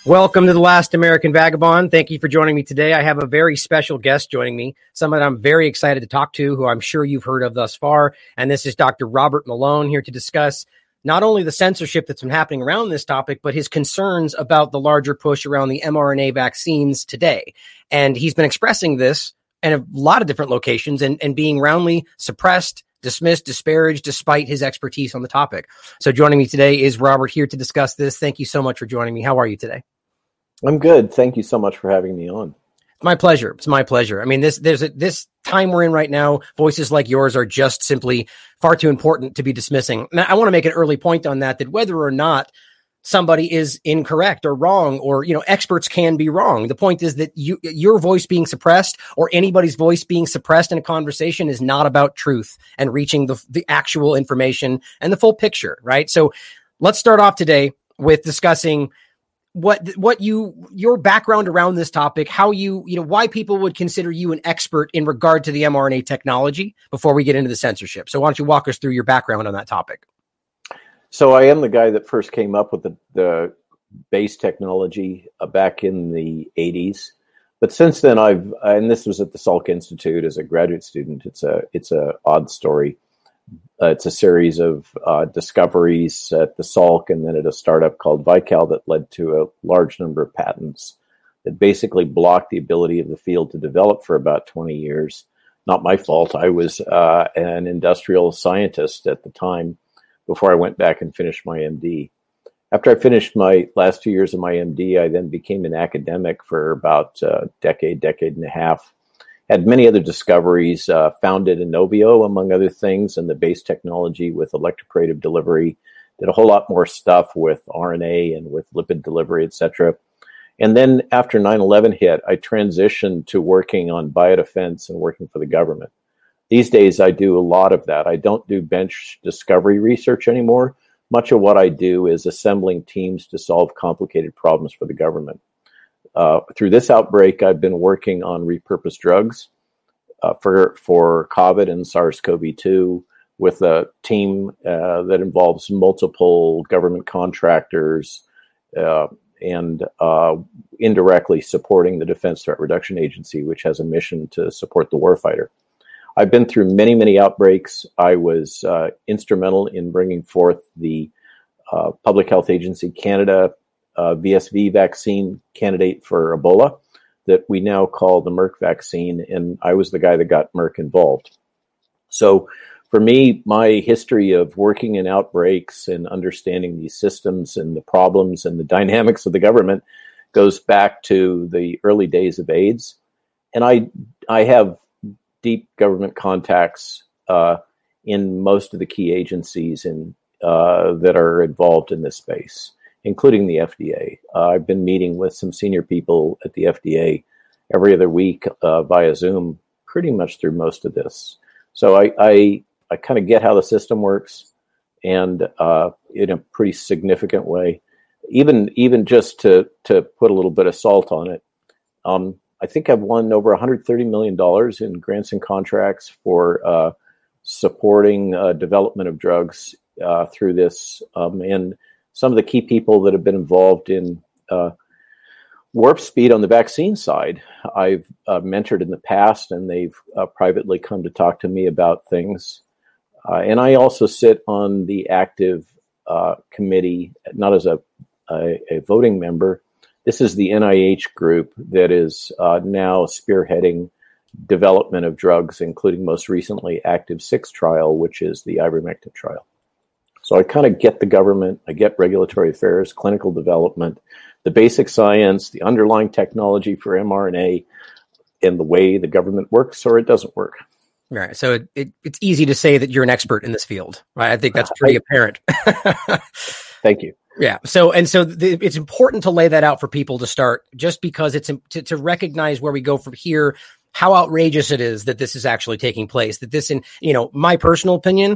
Welcome to The Last American Vagabond. Thank you for joining me today. I have a very special guest joining me, someone I'm very excited to talk to, who I'm sure you've heard of thus far. And this is Dr. Robert Malone, here to discuss not only the censorship that's been happening around this topic, but his concerns about the larger push around the mRNA vaccines today. And he's been expressing this in a lot of different locations and being roundly suppressed, dismissed, disparaged, despite his expertise on the topic. So joining me today is Robert, here to discuss this. Thank you so much for joining me. How are you today? I'm good. Thank you so much for having me on. My pleasure. It's my pleasure. I mean, this time we're in right now, voices like yours are just simply far too important to be dismissing. Now, I want to make an early point on that whether or not somebody is incorrect or wrong, or, experts can be wrong. The point is that your voice being suppressed, or anybody's voice being suppressed in a conversation, is not about truth and reaching the actual information and the full picture, right? So let's start off today with discussing your background around this topic, how why people would consider you an expert in regard to the mRNA technology before we get into the censorship. So why don't you walk us through your background on that topic? So I am the guy that first came up with the base technology back in the 80s. But since then and this was at the Salk Institute as a graduate student. It's a odd story. It's a series of discoveries at the Salk and then at a startup called Vical that led to a large number of patents that basically blocked the ability of the field to develop for about 20 years. Not my fault. I was an industrial scientist at the time before I went back and finished my MD. After I finished my last 2 years of my MD, I then became an academic for about a decade and a half. Had many other discoveries, founded Inovio, among other things, and the base technology with electroporative delivery. Did a whole lot more stuff with RNA and with lipid delivery, etc. And then after 9/11 hit, I transitioned to working on biodefense and working for the government. These days, I do a lot of that. I don't do bench discovery research anymore. Much of what I do is assembling teams to solve complicated problems for the government. Through this outbreak, I've been working on repurposed drugs for COVID and SARS-CoV-2 with a team that involves multiple government contractors and indirectly supporting the Defense Threat Reduction Agency, which has a mission to support the warfighter. I've been through many, many outbreaks. I was instrumental in bringing forth the Public Health Agency Canada VSV vaccine candidate for Ebola that we now call the Merck vaccine, and I was the guy that got Merck involved. So for me, my history of working in outbreaks and understanding these systems and the problems and the dynamics of the government goes back to the early days of AIDS. And I have deep government contacts in most of the key agencies that are involved in this space, including the FDA. I've been meeting with some senior people at the FDA every other week via Zoom, pretty much through most of this. So I kind of get how the system works, and in a pretty significant way. Even just to put a little bit of salt on it, I think I've won over $130 million in grants and contracts for supporting development of drugs through this, and some of the key people that have been involved in warp speed on the vaccine side, I've mentored in the past, and they've privately come to talk to me about things. And I also sit on the active committee, not as a voting member. This is the NIH group that is now spearheading development of drugs, including most recently Active 6 trial, which is the ivermectin trial. So I kind of get the government, I get regulatory affairs, clinical development, the basic science, the underlying technology for mRNA, and the way the government works or it doesn't work. Right. So it's easy to say that you're an expert in this field, right? I think that's pretty apparent. Thank you. Yeah. So it's important to lay that out for people to start, just because it's to recognize where we go from here, how outrageous it is that this is actually taking place, that this, in my personal opinion,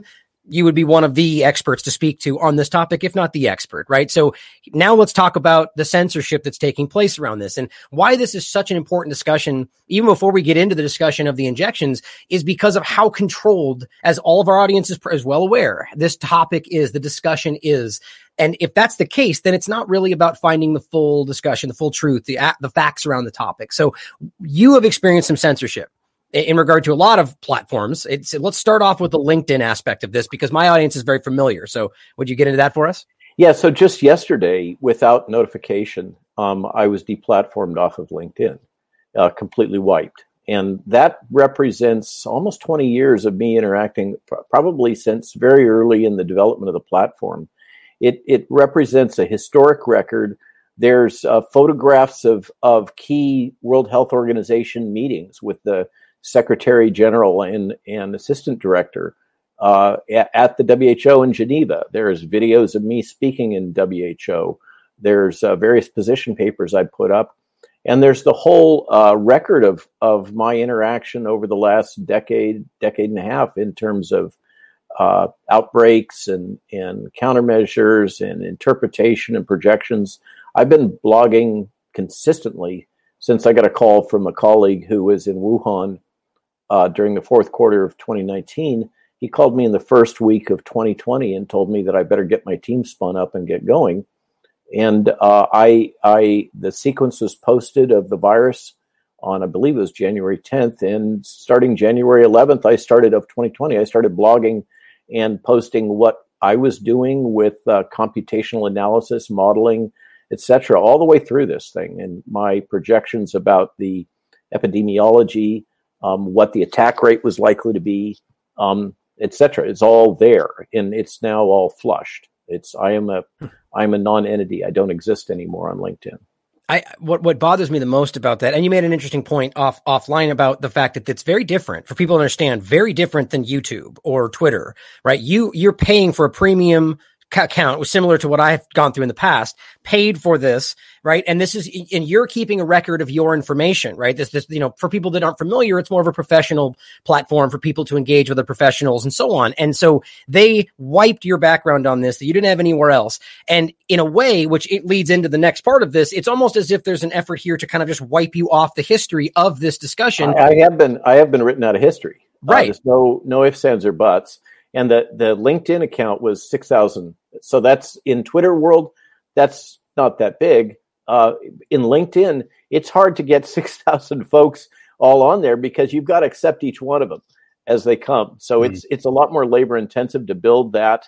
you would be one of the experts to speak to on this topic, if not the expert, right? So now let's talk about the censorship that's taking place around this and why this is such an important discussion. Even before we get into the discussion of the injections, is because of how controlled, as all of our audience is well aware, this topic is, the discussion is. And if that's the case, then it's not really about finding the full discussion, the full truth, the facts around the topic. So you have experienced some censorship in regard to a lot of platforms. Let's start off with the LinkedIn aspect of this, because my audience is very familiar. So would you get into that for us? Yeah. So just yesterday, without notification, I was deplatformed off of LinkedIn, completely wiped. And that represents almost 20 years of me interacting, probably since very early in the development of the platform. It represents a historic record. There's photographs of key World Health Organization meetings with the Secretary General and Assistant Director at the WHO in Geneva. There's videos of me speaking in WHO. There's various position papers I put up. And there's the whole record of my interaction over the last decade and a half in terms of outbreaks and countermeasures and interpretation and projections. I've been blogging consistently since I got a call from a colleague who was in Wuhan during the fourth quarter of 2019. He called me in the first week of 2020 and told me that I better get my team spun up and get going. And the sequence was posted of the virus on, I believe it was January 10th. And starting January 11th, of 2020, I started blogging and posting what I was doing with computational analysis, modeling, etc., all the way through this thing, and my projections about the epidemiology, what the attack rate was likely to be, etc. It's all there, and it's now all flushed. I'm a non-entity. I don't exist anymore on LinkedIn. What bothers me the most about that, and you made an interesting point offline about the fact that it's very different for people to understand, very different than YouTube or Twitter, right? You're paying for a premium account, was similar to what I've gone through in the past, paid for this, right? And you're keeping a record of your information, right? This, for people that aren't familiar, it's more of a professional platform for people to engage with the professionals and so on. And so they wiped your background on this that you didn't have anywhere else. And in a way, which it leads into the next part of this, it's almost as if there's an effort here to kind of just wipe you off the history of this discussion. I have been written out of history. Right. There's no ifs, ands, or buts. And the LinkedIn account was 6,000. So that's in Twitter world, that's not that big. In LinkedIn, it's hard to get 6,000 folks all on there because you've got to accept each one of them as they come. So it's a lot more labor intensive to build that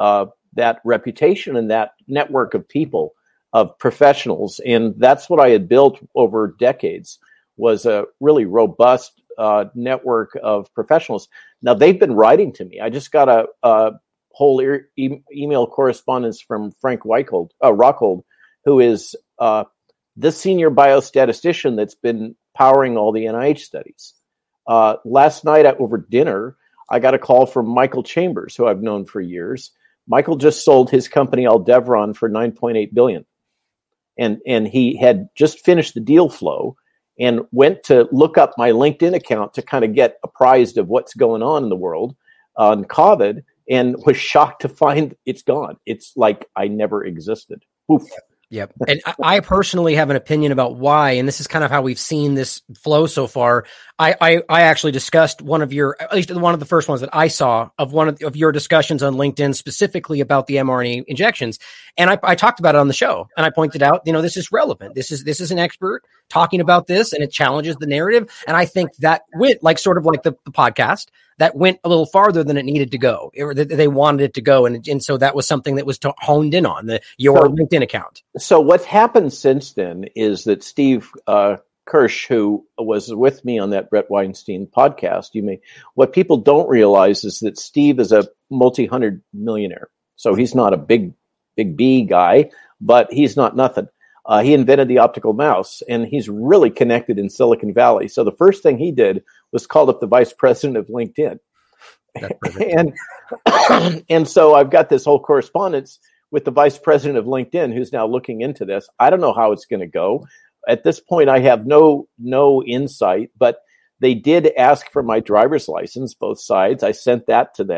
reputation and that network of people, of professionals. And that's what I had built over decades, was a really robust network of professionals. Now they've been writing to me. I just got a whole email correspondence from Frank Rockhold, who is the senior biostatistician that's been powering all the NIH studies. Last night over dinner, I got a call from Michael Chambers, who I've known for years. Michael just sold his company Aldevron for $9.8 billion. And he had just finished the deal flow and went to look up my LinkedIn account to kind of get apprised of what's going on in the world on COVID, and was shocked to find it's gone. It's like I never existed. Oof. Yep. And I personally have an opinion about why, and this is kind of how we've seen this flow so far. I actually discussed at least one of the first ones that I saw of one of your discussions on LinkedIn, specifically about the mRNA injections. And I talked about it on the show, and I pointed out, this is relevant. This is an expert talking about this, and it challenges the narrative. And I think that went sort of like the podcast, that went a little farther than it needed to go, or they wanted it to go. And so that was something that was honed in on your LinkedIn account. So what's happened since then is that Steve Kirsch, who was with me on that Brett Weinstein podcast, what people don't realize is that Steve is a multi-hundred millionaire. So he's not a big B guy, but he's not nothing. He invented the optical mouse, and he's really connected in Silicon Valley. So the first thing he did was called up the vice president of LinkedIn. And so I've got this whole correspondence with the vice president of LinkedIn, who's now looking into this. I don't know how it's going to go. At this point, I have no insight, but they did ask for my driver's license, both sides. I sent that to them.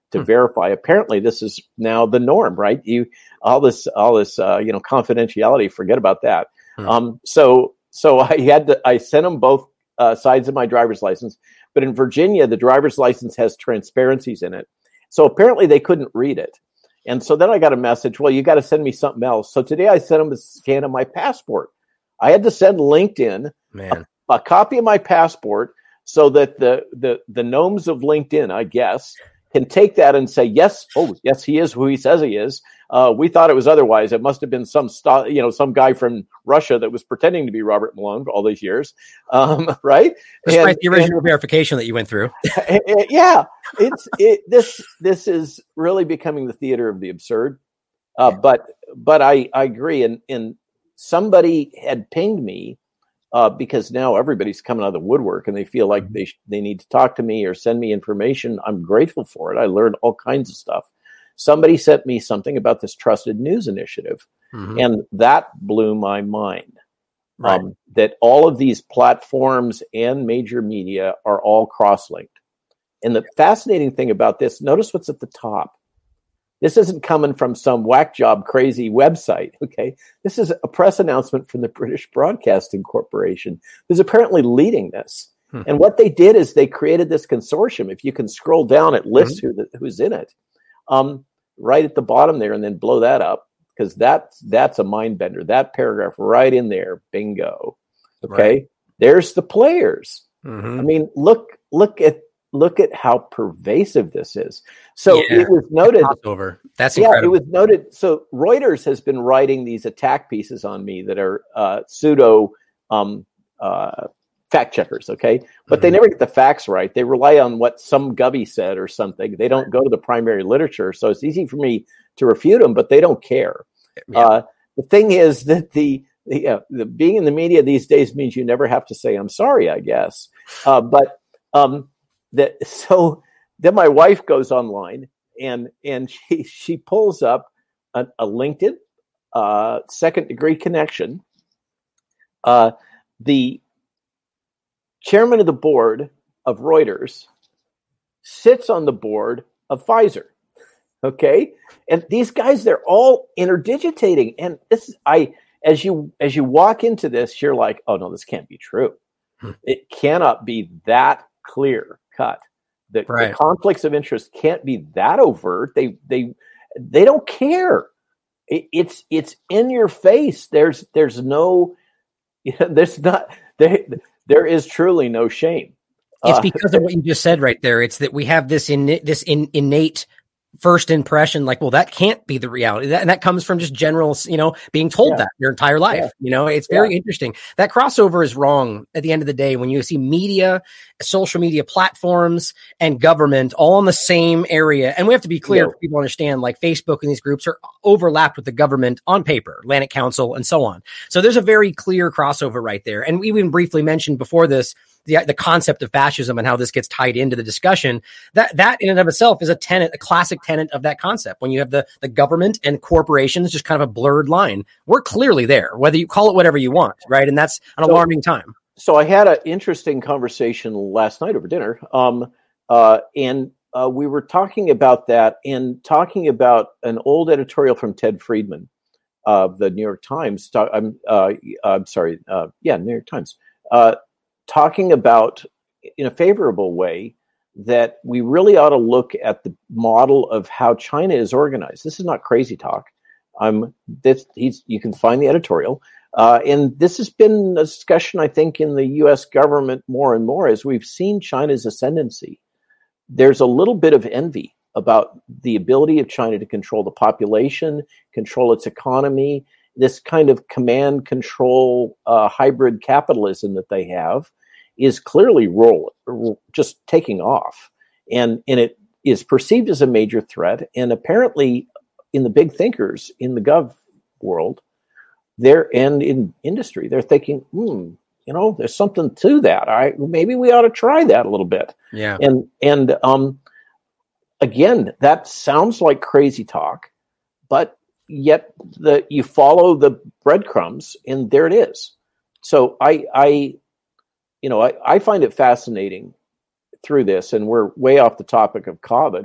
to verify. Apparently, this is now the norm, right? All this confidentiality. Forget about that. So I sent them both sides of my driver's license, but in Virginia, the driver's license has transparencies in it. So apparently they couldn't read it. And so then I got a message, well, you got to send me something else. So today I sent them a scan of my passport. I had to send LinkedIn a copy of my passport so that the gnomes of LinkedIn, I guess, can take that and say, yes, he is who he says he is. We thought it was otherwise. It must have been some guy from Russia that was pretending to be Robert Malone for all these years, right? Despite the original verification that you went through. Yeah, this is really becoming the theater of the absurd. But I agree, and somebody had pinged me because now everybody's coming out of the woodwork and they feel like they need to talk to me or send me information. I'm grateful for it. I learned all kinds of stuff. Somebody sent me something about this Trusted News Initiative, and that blew my mind. Right. That all of these platforms and major media are all cross-linked. And the fascinating thing about this, notice what's at the top. This isn't coming from some whack job crazy website, okay? This is a press announcement from the British Broadcasting Corporation, who's apparently leading this. And what they did is they created this consortium. If you can scroll down, it lists who's in it. Right at the bottom there, and then blow that up, because that's a mind bender. That paragraph right in there, bingo. Okay, right. There's the players. I mean, look at how pervasive this is. So it was noted. That's incredible. It was noted. So Reuters has been writing these attack pieces on me that are pseudo fact checkers, okay? But they never get the facts right. They rely on what some gubby said or something. They don't go to the primary literature. So it's easy for me to refute them, but they don't care. Yeah. The thing is that the being in the media these days means you never have to say, I'm sorry, I guess. So then my wife goes online and she pulls up a LinkedIn second degree connection. The chairman of the board of Reuters sits on the board of Pfizer. Okay. And these guys, they're all interdigitating. And this, as you walk into this, you're like, oh no, this can't be true. It cannot be that clear cut. The conflicts of interest can't be that overt. They don't care. It's in your face. There's no, there is truly no shame. It's because of what you just said right there. It's that we have this innate first impression, like, well, that can't be the reality. And that comes from just general, being told that your entire life. It's very interesting. That crossover is wrong at the end of the day when you see media, social media platforms, and government all in the same area. And we have to be clear for people to understand, like Facebook and these groups are overlapped with the government on paper, Atlantic Council, and so on. So there's a very clear crossover right there. And we even briefly mentioned before this, the concept of fascism and how this gets tied into the discussion, that in and of itself is a classic tenet of that concept. When you have the government and corporations, just kind of a blurred line. We're clearly there, whether you call it whatever you want, right? And that's an alarming time. So I had an interesting conversation last night over dinner, and we were talking about that and talking about an old editorial from Ted Friedman of the New York Times. New York Times. Talking about, in a favorable way, that we really ought to look at the model of how China is organized. This is not crazy talk. You can find the editorial. And this has been a discussion, I think, in the U.S. government more and more as we've seen China's ascendancy. There's a little bit of envy about the ability of China to control the population, control its economy, this kind of command control hybrid capitalism that they have is clearly just taking off. And it is perceived as a major threat. And apparently in the big thinkers in the gov world, and in industry, they're thinking, there's something to that. Maybe we ought to try that a little bit. Yeah. And again, that sounds like crazy talk, but yet you follow the breadcrumbs and there it is. So I find it fascinating through this, and we're way off the topic of COVID. We're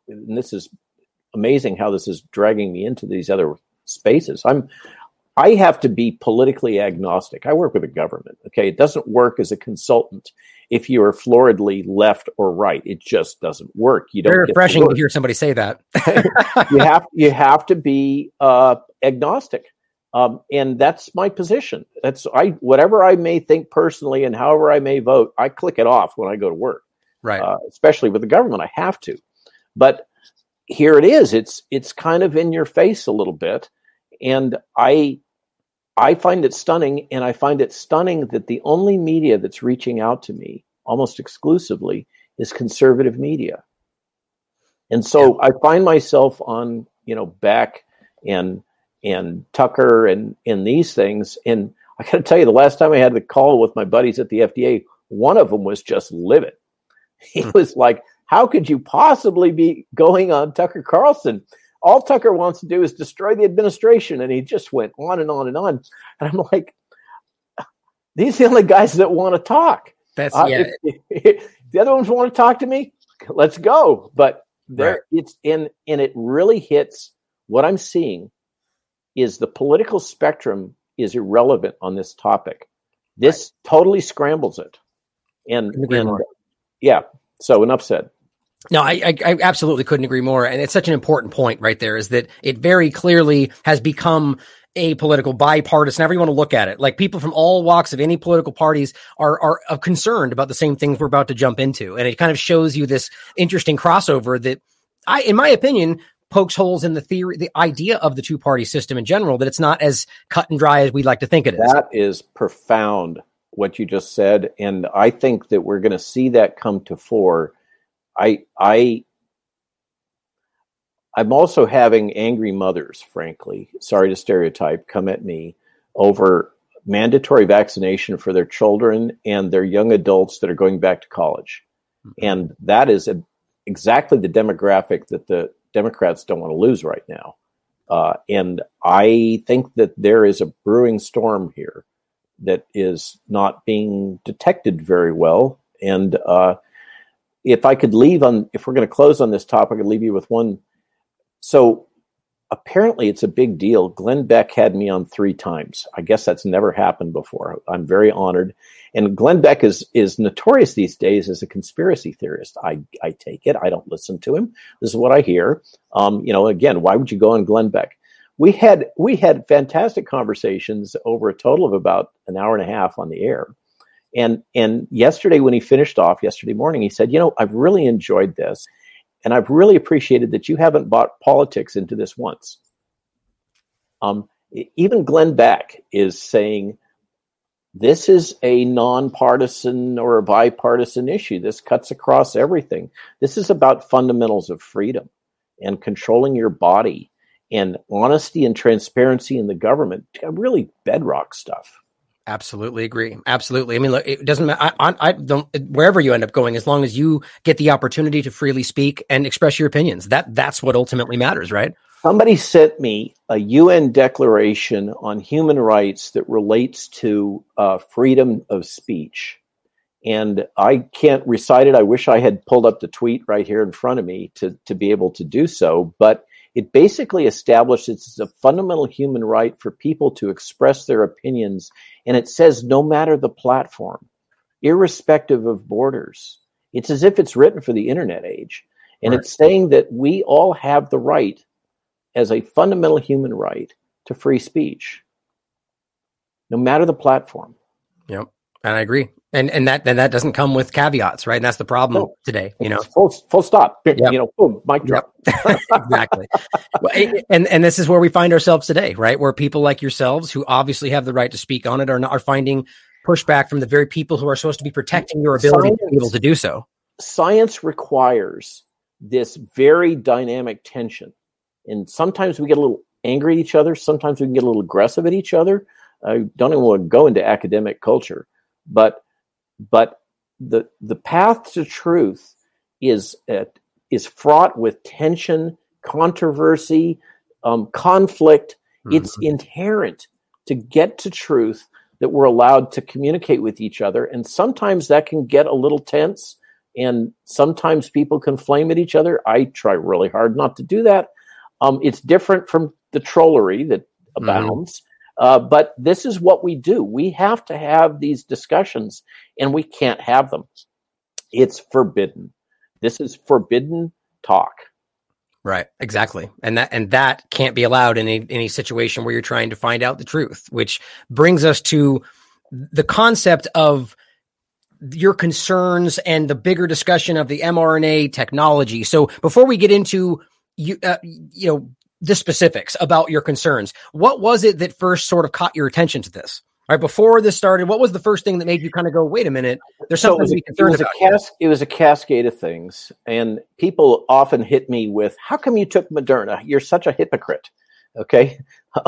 and this is amazing how this is dragging me into these other spaces. I have to be politically agnostic. I work with the government. Okay. It doesn't work as a consultant if you are floridly left or right. It just doesn't work. You don't. Very refreshing to hear somebody say that. you have to be agnostic. And that's my position. Whatever I may think personally and however I may vote, I click it off when I go to work. Right. Especially with the government, I have to. But here it is. It's kind of in your face a little bit. And I find it stunning. And I find it stunning that the only media that's reaching out to me almost exclusively is conservative media. And so I find myself on, Beck and Tucker and these things. And I got to tell you, the last time I had the call with my buddies at the FDA, one of them was just livid. He was like, how could you possibly be going on Tucker Carlson? All Tucker wants to do is destroy the administration. And he just went on and on and on. And I'm like, these are the only guys that want to talk. If the other ones want to talk to me, let's go. But it's in, and it really hits what I'm seeing is the political spectrum is irrelevant on this topic. This totally scrambles it. And so enough said. No, I absolutely couldn't agree more. And it's such an important point right there is that it very clearly has become apolitical, bipartisan, however you want to look at it. Like people from all walks of any political parties are concerned about the same things we're about to jump into. And it kind of shows you this interesting crossover that in my opinion, pokes holes in the theory, the idea of the two-party system in general, that it's not as cut and dry as we'd like to think it is. That is profound, what you just said. And I think that we're going to see that come to fore. I'm also having angry mothers, frankly, sorry to stereotype, come at me over mandatory vaccination for their children and their young adults that are going back to college. Mm-hmm. And that is exactly the demographic that the Democrats don't want to lose right now. And I think that there is a brewing storm here that is not being detected very well. And if we're going to close on this topic, I'd leave you with one. So apparently it's a big deal. Glenn Beck had me on 3 times. I guess that's never happened before. I'm very honored. And Glenn Beck is notorious these days as a conspiracy theorist. I take it. I don't listen to him. This is what I hear. Again, why would you go on Glenn Beck? We had fantastic conversations over a total of about an hour and a half on the air. And yesterday, when he finished off yesterday morning, he said, I've really enjoyed this. And I've really appreciated that you haven't brought politics into this once. Even Glenn Beck is saying, this is a nonpartisan or a bipartisan issue. This cuts across everything. This is about fundamentals of freedom and controlling your body and honesty and transparency in the government. Really bedrock stuff. Absolutely agree. Absolutely. I mean, look, it doesn't matter. I don't, wherever you end up going, as long as you get the opportunity to freely speak and express your opinions, that's what ultimately matters, right? Somebody sent me a UN declaration on human rights that relates to freedom of speech. And I can't recite it. I wish I had pulled up the tweet right here in front of me to be able to do so. But it basically establishes it's a fundamental human right for people to express their opinions. And it says no matter the platform, irrespective of borders. It's as if it's written for the internet age. And It's saying that we all have the right as a fundamental human right to free speech, no matter the platform. Yep. And I agree. And that doesn't come with caveats, right? And that's the problem today, Full stop. Yep. Boom, mic drop. Yep. Exactly. And this is where we find ourselves today, right? Where people like yourselves, who obviously have the right to speak on it, are finding pushback from the very people who are supposed to be protecting your ability to be able to do so. Science requires this very dynamic tension. And sometimes we get a little angry at each other. Sometimes we can get a little aggressive at each other. I don't even want to go into academic culture, but the path to truth is fraught with tension, controversy, conflict. Mm-hmm. It's inherent to get to truth that we're allowed to communicate with each other. And sometimes that can get a little tense, And sometimes people can flame at each other. I try really hard not to do that. It's different from the trollery that abounds. But this is what we do. We have to have these discussions, and we can't have them. It's forbidden. This is forbidden talk. Right, exactly. And that can't be allowed in any situation where you're trying to find out the truth, which brings us to the concept of your concerns and the bigger discussion of the mRNA technology. So before we get into the specifics about your concerns, what was it that first sort of caught your attention to this? Right before this started, what was the first thing that made you kind of go, wait a minute, there's something to be concerned about? It was a cascade of things. And people often hit me with, how come you took Moderna? You're such a hypocrite. Okay.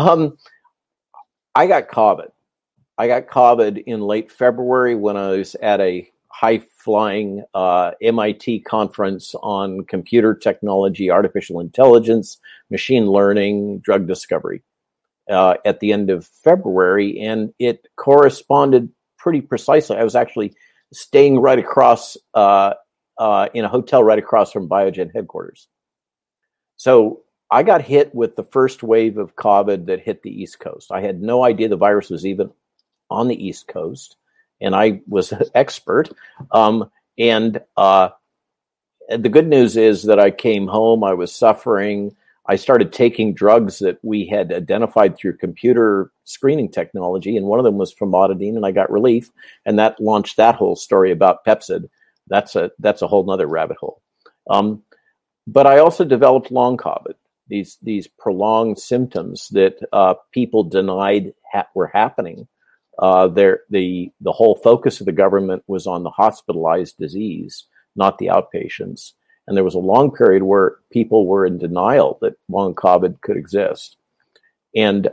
I got COVID. I got COVID in late February when I was at a high-flying MIT conference on computer technology, artificial intelligence, machine learning, drug discovery. At the end of February, and it corresponded pretty precisely. I was actually staying right across in a hotel right across from Biogen headquarters. So I got hit with the first wave of COVID that hit the East Coast. I had no idea the virus was even on the East Coast, and I was an expert. And the good news is that I came home, I was suffering. I started taking drugs that we had identified through computer screening technology, and one of them was famotidine, and I got relief, and that launched that whole story about Pepcid. That's a whole nother rabbit hole. But I also developed long COVID, these prolonged symptoms that people denied were happening. The whole focus of the government was on the hospitalized disease, not the outpatients. And there was a long period where people were in denial that long COVID could exist. And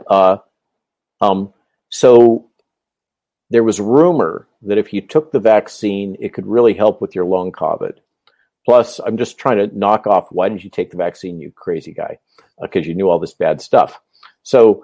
so there was rumor that if you took the vaccine, it could really help with your long COVID. Plus, I'm just trying to knock off, why did you take the vaccine, you crazy guy? Because you knew all this bad stuff. So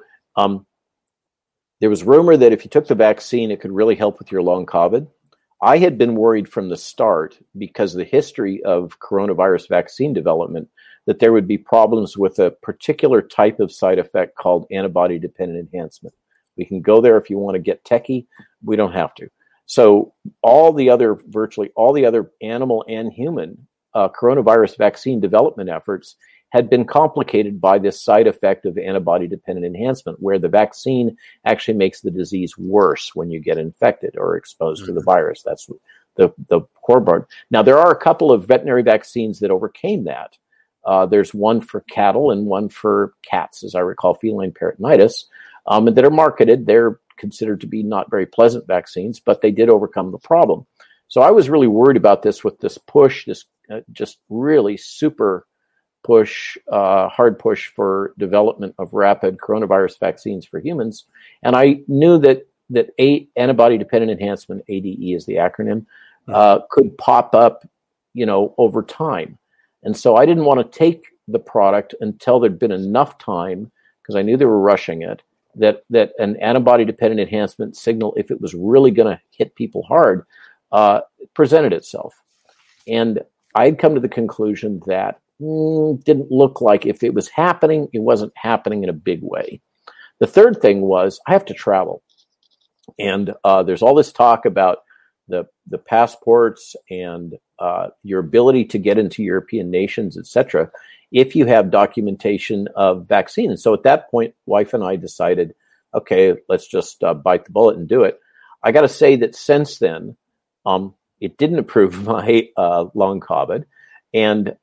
there was rumor that if you took the vaccine, it could really help with your long COVID. I had been worried from the start, because of the history of coronavirus vaccine development, that there would be problems with a particular type of side effect called antibody-dependent enhancement. We can go there if you want to get techie. We don't have to. So virtually all the other animal and human coronavirus vaccine development efforts had been complicated by this side effect of antibody-dependent enhancement, where the vaccine actually makes the disease worse when you get infected or exposed to the virus. That's the core part. Now, there are a couple of veterinary vaccines that overcame that. There's one for cattle and one for cats, as I recall, feline peritonitis, and that are marketed. They're considered to be not very pleasant vaccines, but they did overcome the problem. So I was really worried about this with this push, this just really super push, hard push for development of rapid coronavirus vaccines for humans. And I knew that antibody-dependent enhancement, ADE is the acronym, could pop up, over time. And so I didn't want to take the product until there'd been enough time, because I knew they were rushing it, that an antibody-dependent enhancement signal, if it was really going to hit people hard, presented itself. And I'd come to the conclusion that didn't look like, if it was happening, it wasn't happening in a big way. The third thing was, I have to travel. And there's all this talk about the passports and your ability to get into European nations, etc., if you have documentation of vaccine. And so at that point, wife and I decided, okay, let's just bite the bullet and do it. I got to say that since then, it didn't improve my long COVID. And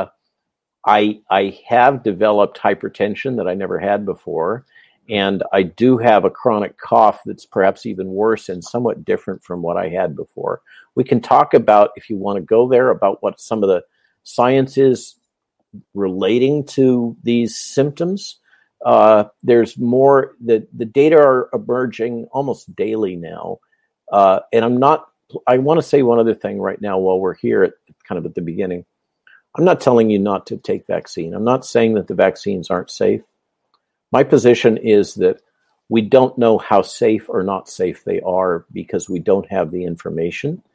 I have developed hypertension that I never had before. And I do have a chronic cough that's perhaps even worse and somewhat different from what I had before. We can talk about, if you want to go there, about what some of the science is relating to these symptoms. There's more, the data are emerging almost daily now. And I want to say one other thing right now while we're here at the beginning. I'm not telling you not to take vaccine. I'm not saying that the vaccines aren't safe. My position is that we don't know how safe or not safe they are because we don't have the information.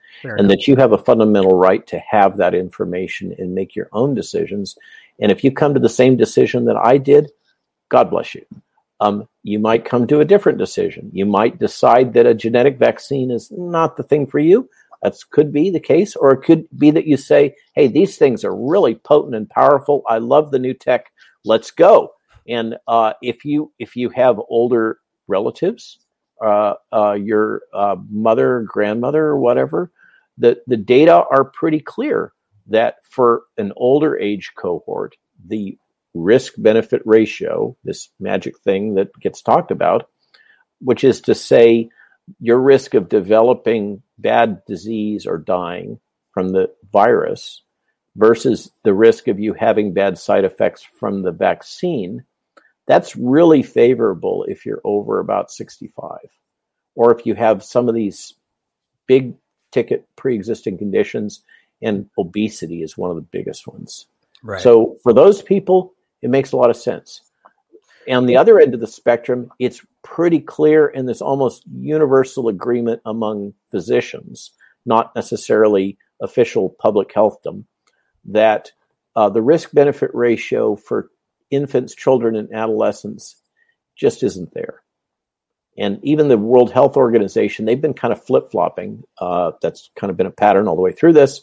and that you have a fundamental right to have that information and make your own decisions. And if you come to the same decision that I did, God bless you. You might come to a different decision. You might decide that a genetic vaccine is not the thing for you. That could be the case, or it could be that you say, hey, these things are really potent and powerful. I love the new tech. Let's go. And if you have older relatives, your mother, grandmother, or whatever, the data are pretty clear that for an older age cohort, the risk-benefit ratio, this magic thing that gets talked about, which is to say your risk of developing bad disease or dying from the virus versus the risk of you having bad side effects from the vaccine, that's really favorable if you're over about 65. Or if you have some of these big ticket pre-existing conditions, and obesity is one of the biggest ones. Right. So for those people, it makes a lot of sense. And on the other end of the spectrum, it's pretty clear, and there's almost universal agreement among physicians, not necessarily official public healthdom, that the risk-benefit ratio for infants, children, and adolescents just isn't there. And even the World Health Organization, they've been kind of flip-flopping. That's kind of been a pattern all the way through this,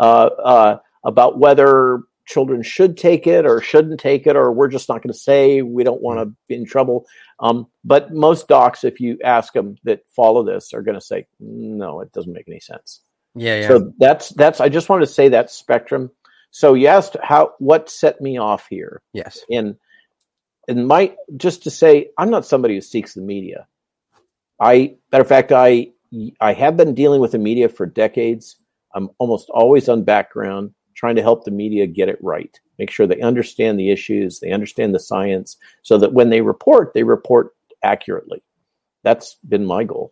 about whether children should take it or shouldn't take it, or we're just not going to say, we don't want to be in trouble. But most docs, if you ask them that follow this, are going to say, no, it doesn't make any sense. Yeah. So that's, I just wanted to say that spectrum. So you asked what set me off here. Yes. And just to say, I'm not somebody who seeks the media. Matter of fact, I have been dealing with the media for decades. I'm almost always on background, trying to help the media get it right, make sure they understand the issues, they understand the science, so that when they report accurately. That's been my goal.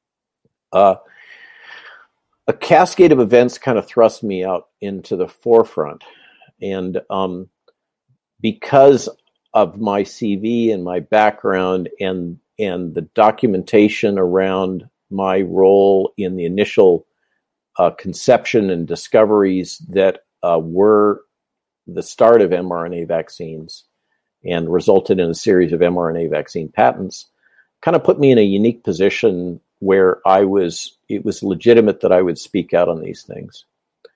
A cascade of events kind of thrust me out into the forefront. And because of my CV and my background and the documentation around my role in the initial conception and discoveries that were the start of mRNA vaccines and resulted in a series of mRNA vaccine patents, kind of put me in a unique position where it was legitimate that I would speak out on these things.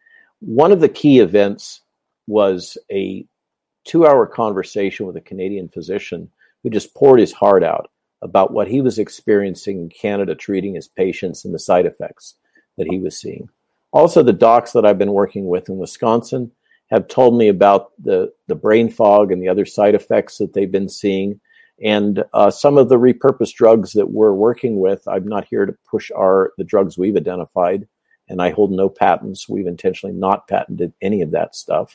One of the key events was a 2-hour conversation with a Canadian physician who just poured his heart out about what he was experiencing in Canada treating his patients and the side effects that he was seeing. Also, the docs that I've been working with in Wisconsin have told me about the brain fog and the other side effects that they've been seeing. And some of the repurposed drugs that we're working with, I'm not here to push the drugs we've identified, and I hold no patents. We've intentionally not patented any of that stuff.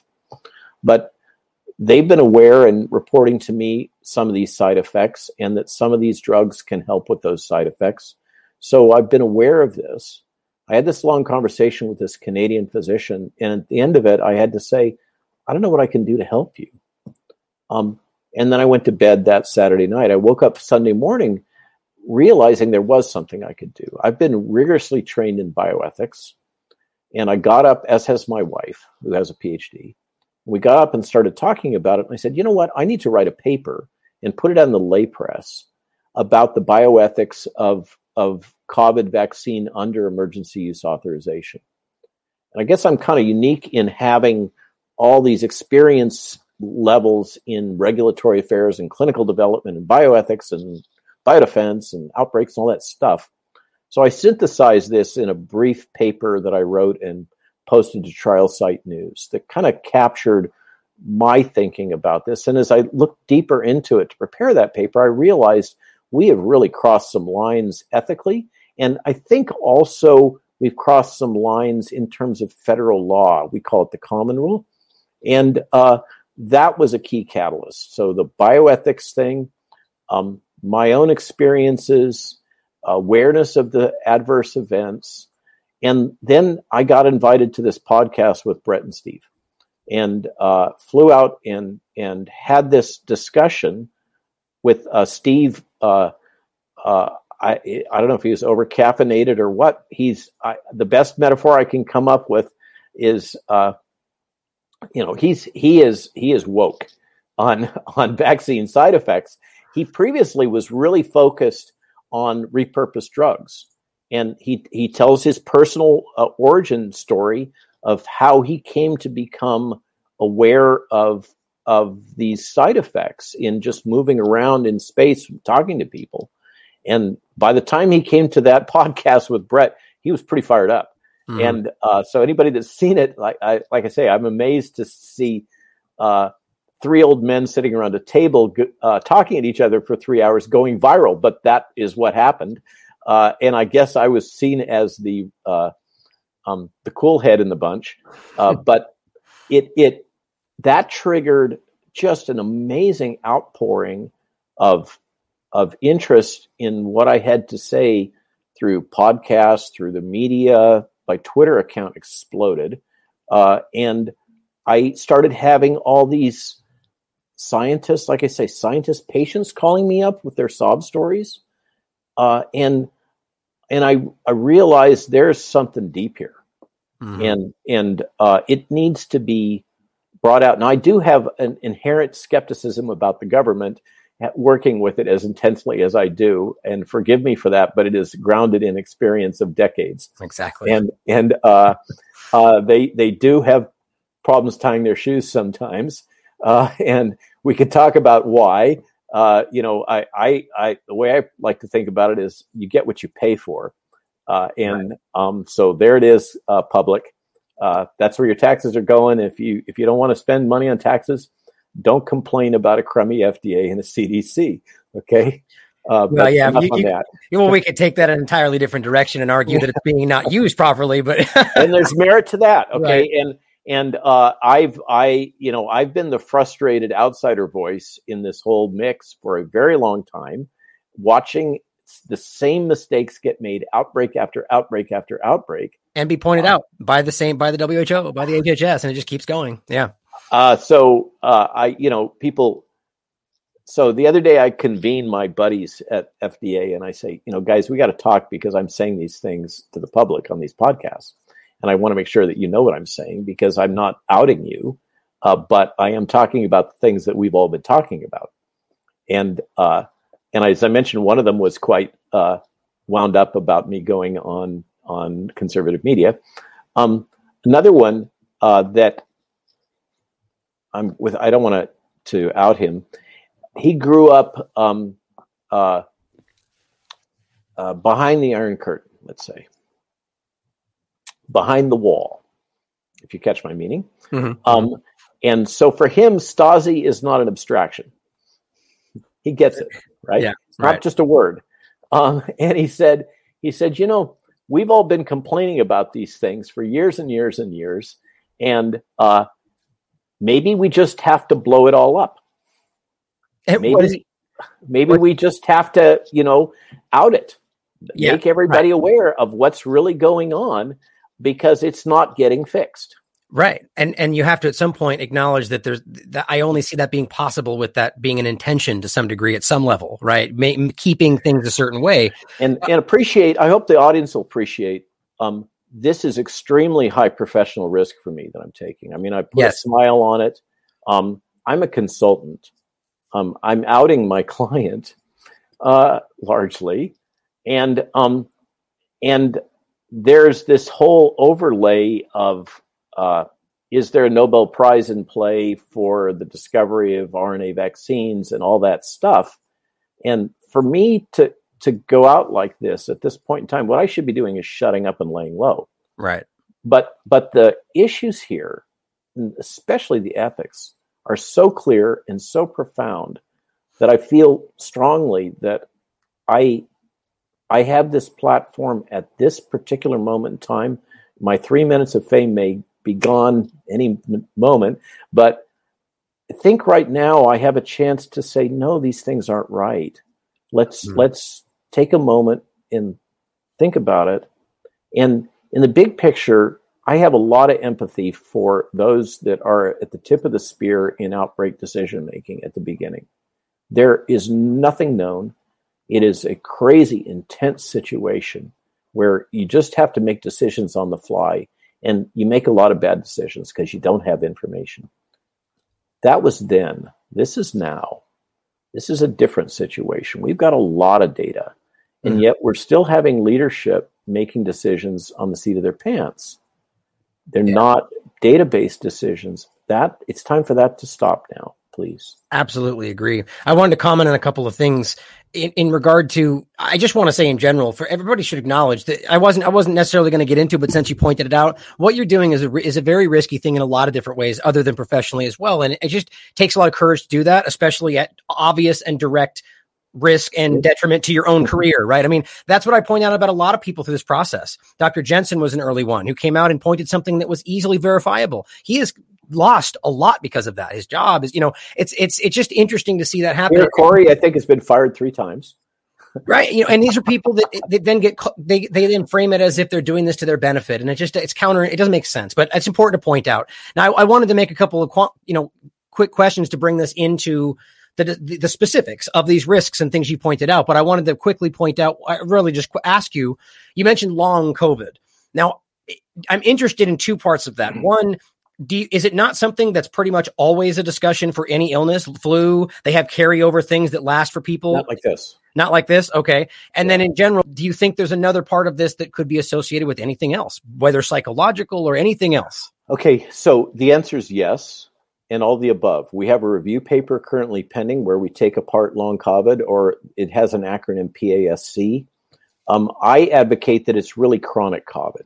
But they've been aware and reporting to me some of these side effects, and that some of these drugs can help with those side effects. So I've been aware of this. I had this long conversation with this Canadian physician, and at the end of it, I had to say, I don't know what I can do to help you. And then I went to bed that Saturday night. I woke up Sunday morning realizing there was something I could do. I've been rigorously trained in bioethics, and I got up, as has my wife, who has a PhD. We got up and started talking about it, and I said, you know what? I need to write a paper and put it on the lay press about the bioethics of COVID vaccine under emergency use authorization. And I guess I'm kind of unique in having all these experience levels in regulatory affairs and clinical development and bioethics and biodefense and outbreaks and all that stuff. So I synthesized this in a brief paper that I wrote and posted to Trial Site News that kind of captured my thinking about this. And as I looked deeper into it to prepare that paper, I realized we have really crossed some lines ethically. And I think also we've crossed some lines in terms of federal law. We call it the common rule. And that was a key catalyst. So the bioethics thing, my own experiences, awareness of the adverse events. And then I got invited to this podcast with Brett and Steve, and flew out and had this discussion with Steve. I don't know if he was over caffeinated or what. The best metaphor I can come up with is, he is woke on vaccine side effects. He previously was really focused on repurposed drugs, and he tells his personal origin story of how he came to become aware of these side effects in just moving around in space, talking to people. And by the time he came to that podcast with Brett, he was pretty fired up. Mm-hmm. And so anybody that's seen it, like I say, I'm amazed to see three old men sitting around a table talking at each other for 3 hours, going viral. But that is what happened. And I guess I was seen as the cool head in the bunch. But that triggered just an amazing outpouring of interest in what I had to say through podcasts, through the media. My Twitter account exploded. And I started having all these scientists, like I say, scientist patients calling me up with their sob stories. And I realized there's something deep here. Mm-hmm. And it needs to be brought out. Now, I do have an inherent skepticism about the government working with it as intensely as I do, and forgive me for that, but it is grounded in experience of decades. Exactly. And they do have problems tying their shoes sometimes, and we could talk about why. The way I like to think about it is you get what you pay for, so there it is, public. That's where your taxes are going. If you don't want to spend money on taxes, don't complain about a crummy FDA and a CDC. Okay. We could take that an entirely different direction and argue that it's being not used properly, but and there's merit to that. Okay. Right. I've been the frustrated outsider voice in this whole mix for a very long time, watching the same mistakes get made outbreak after outbreak after outbreak, and be pointed out by the WHO, by the HHS, and it just keeps going. Yeah. People. So the other day I convened my buddies at FDA and I say, guys, we got to talk because I'm saying these things to the public on these podcasts. And I want to make sure that you know what I'm saying, because I'm not outing you, but I am talking about the things that we've all been talking about. And as I mentioned, one of them was quite wound up about me going on conservative media. Another one that I'm with, I don't want to out him. He grew up behind the Iron Curtain, let's say, behind the wall, if you catch my meaning. Mm-hmm. And so for him, Stasi is not an abstraction. He gets it, right? Yeah, it's not just a word. And he said, we've all been complaining about these things for years and years and years. And maybe we just have to blow it all up. Maybe we just have to, out it, make everybody aware of what's really going on, because it's not getting fixed. Right. And you have to at some point acknowledge that I only see that being possible with that being an intention to some degree at some level, right? Keeping things a certain way. And appreciate, I hope the audience will appreciate, this is extremely high professional risk for me that I'm taking. I mean, I put a smile on it. I'm a consultant. I'm outing my client, largely. And there's this whole overlay of, is there a Nobel Prize in play for the discovery of RNA vaccines and all that stuff? And for me to go out like this at this point in time, what I should be doing is shutting up and laying low. Right. But the issues here, especially the ethics, are so clear and so profound that I feel strongly that I have this platform at this particular moment in time. My 3 minutes of fame may be gone any moment, but I think right now I have a chance to say, no, these things aren't right. Let's take a moment and think about it. And in the big picture, I have a lot of empathy for those that are at the tip of the spear in outbreak decision-making at the beginning. There is nothing known. It is a crazy, intense situation where you just have to make decisions on the fly, and you make a lot of bad decisions because you don't have information. That was then. This is now. This is a different situation. We've got a lot of data, and yet we're still having leadership making decisions on the seat of their pants. They're not database decisions. That it's time for that to stop now, please. Absolutely agree. I wanted to comment on a couple of things in regard to, I just want to say in general, for everybody should acknowledge that I wasn't necessarily going to get into, but since you pointed it out, what you're doing is a very risky thing in a lot of different ways, other than professionally as well. And it just takes a lot of courage to do that, especially at obvious and direct risk and detriment to your own career, right? I mean, that's what I point out about a lot of people through this process. Dr. Jensen was an early one who came out and pointed something that was easily verifiable. He has lost a lot because of that. His job is, it's just interesting to see that happen. Peter Corey, I think, has been fired 3 times. Right. And these are people that then they then frame it as if they're doing this to their benefit. And it doesn't make sense, but it's important to point out. Now, I wanted to make a couple of, quick questions to bring this into the specifics of these risks and things you pointed out. But I wanted to quickly point out, I really just ask you, you mentioned long COVID. Now, I'm interested in 2 parts of that. One, is it not something that's pretty much always a discussion for any illness, flu? They have carryover things that last for people. Not like this. Not like this. Okay. And then in general, do you think there's another part of this that could be associated with anything else, whether psychological or anything else? Okay. So the answer is yes. And all the above. We have a review paper currently pending where we take apart long COVID, or it has an acronym PASC. I advocate that it's really chronic COVID.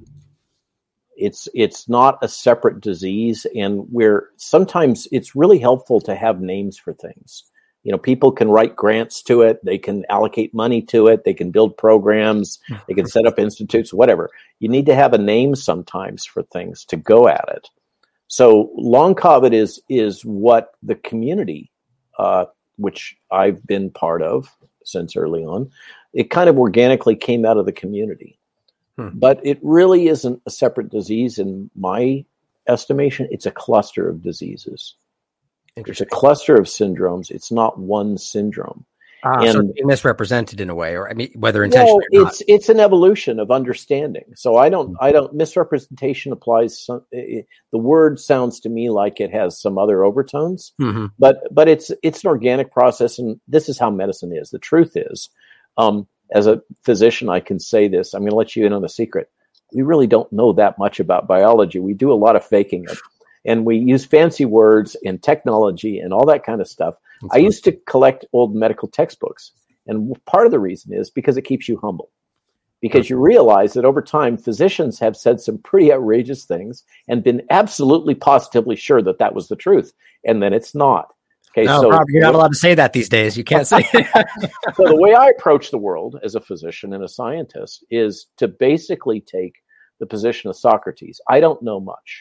It's not a separate disease, and where sometimes it's really helpful to have names for things. People can write grants to it, they can allocate money to it, they can build programs, they can set up institutes, whatever. You need to have a name sometimes for things to go at it. So long COVID is what the community, which I've been part of since early on, it kind of organically came out of the community. But it really isn't a separate disease in my estimation. It's a cluster of diseases. It's a cluster of syndromes. It's not one syndrome. So it's being misrepresented in a way, or whether intentionally or not. It's an evolution of understanding. So I don't misrepresentation applies. The word sounds to me like it has some other overtones, but it's an organic process, and this is how medicine is. The truth is, as a physician, I can say this. I'm going to let you in on a secret. We really don't know that much about biology. We do a lot of faking it. And we use fancy words and technology and all that kind of stuff. I used to collect old medical textbooks. And part of the reason is because it keeps you humble. Because you realize that over time, physicians have said some pretty outrageous things and been absolutely positively sure that that was the truth. And then it's not. Okay, no, so Rob, you're not allowed to say that these days. You can't say that. So the way I approach the world as a physician and a scientist is to basically take the position of Socrates. I don't know much.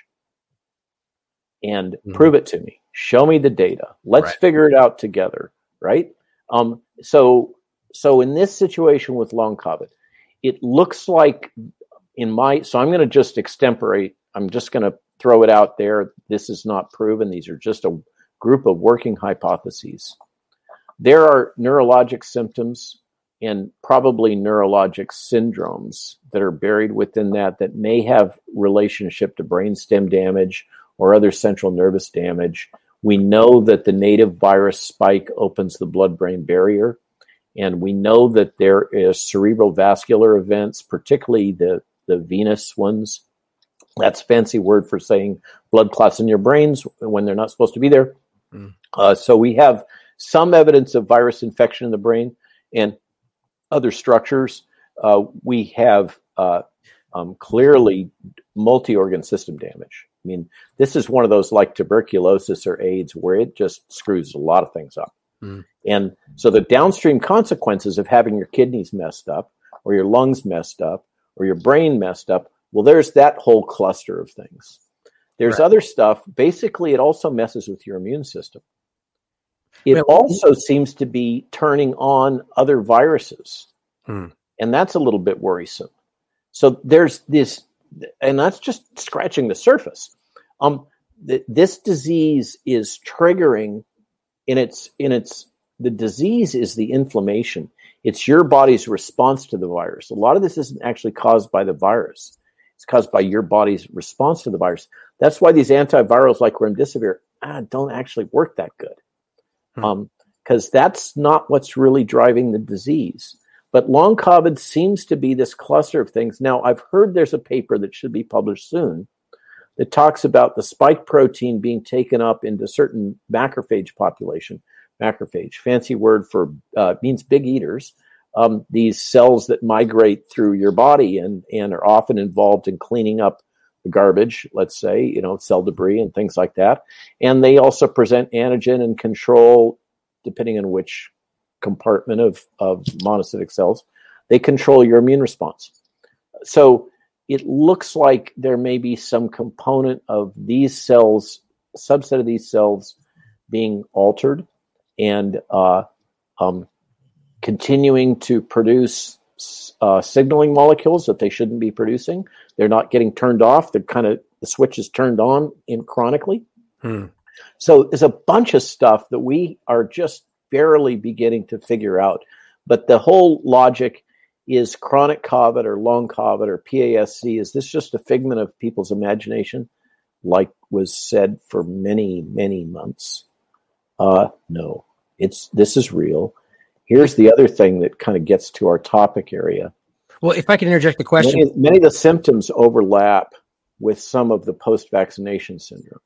And prove it to me. Show me the data. Let's figure it out together, right? So in this situation with long COVID, it looks like so I'm going to just extemporate. I'm just going to throw it out there. This is not proven. These are just a group of working hypotheses. There are neurologic symptoms and probably neurologic syndromes that are buried within that may have relationship to brainstem damage or other central nervous damage. We know that the native virus spike opens the blood-brain barrier, and we know that there is cerebrovascular events, particularly the venous ones. That's a fancy word for saying blood clots in your brains when they're not supposed to be there. So we have some evidence of virus infection in the brain and other structures. We have clearly multi-organ system damage. I mean, this is one of those like tuberculosis or AIDS where it just screws a lot of things up. And so the downstream consequences of having your kidneys messed up or your lungs messed up or your brain messed up, well, there's that whole cluster of things. There's other stuff. Basically, it also messes with your immune system. It also seems to be turning on other viruses. And that's a little bit worrisome. So there's this, and that's just scratching the surface. This disease is triggering the disease is the inflammation. It's your body's response to the virus. A lot of this isn't actually caused by the virus. It's caused by your body's response to the virus. That's why these antivirals like remdesivir don't actually work that good. Because that's not what's really driving the disease. But long COVID seems to be this cluster of things. Now, I've heard there's a paper that should be published soon that talks about the spike protein being taken up into certain macrophage population. Macrophage, fancy word for, means big eaters. These cells that migrate through your body and are often involved in cleaning up the garbage, let's say, cell debris and things like that. And they also present antigen and control, depending on which compartment of monocytic cells, they control your immune response. So it looks like there may be some component of these cells, subset of these cells being altered and continuing to produce signaling molecules that they shouldn't be producing. They're not getting turned off. The switch is turned on chronically. So there's a bunch of stuff that we are just barely beginning to figure out. But the whole logic is chronic COVID or long COVID or PASC. Is this just a figment of people's imagination, like was said for many, many months? No, this is real. Here's the other thing that kind of gets to our topic area. Well, if I can interject the question. Many of the symptoms overlap with some of the post-vaccination syndromes.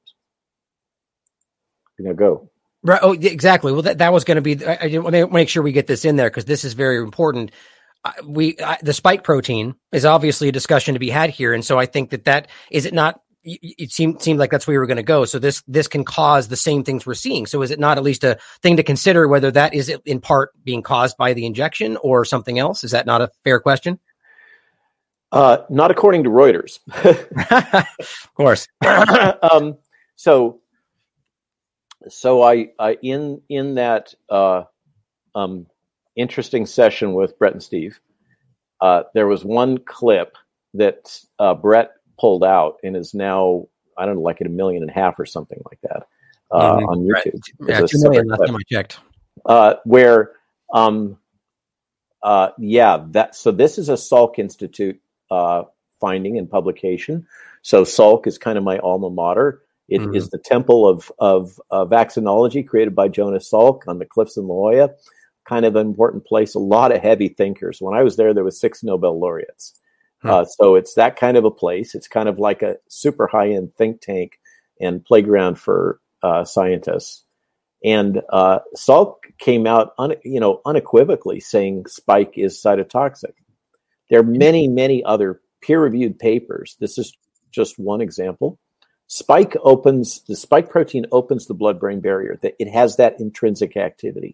Go. Right. Oh, exactly. Well, that was going to be. I want to make sure we get this in there because this is very important. The spike protein is obviously a discussion to be had here, and so I think that is it not. It seemed like that's where we were going to go. So this can cause the same things we're seeing. So is it not at least a thing to consider whether that is in part being caused by the injection or something else? Is that not a fair question? Not according to Reuters. Of course. So I in that interesting session with Brett and Steve, there was one clip that Brett pulled out and is now, I don't know, like at 1.5 million or something like that on YouTube. Right. Yeah, 2 million last time I checked. So this is a Salk Institute finding and publication. So Salk is kind of my alma mater. It is the temple of vaccinology created by Jonas Salk on the cliffs in La Jolla. Kind of an important place. A lot of heavy thinkers. When I was there was 6 Nobel laureates. So it's that kind of a place. It's kind of like a super high-end think tank and playground for scientists. And Salk came out unequivocally saying spike is cytotoxic. There are many, many other peer-reviewed papers. This is just one example. The spike protein opens the blood-brain barrier. It has that intrinsic activity.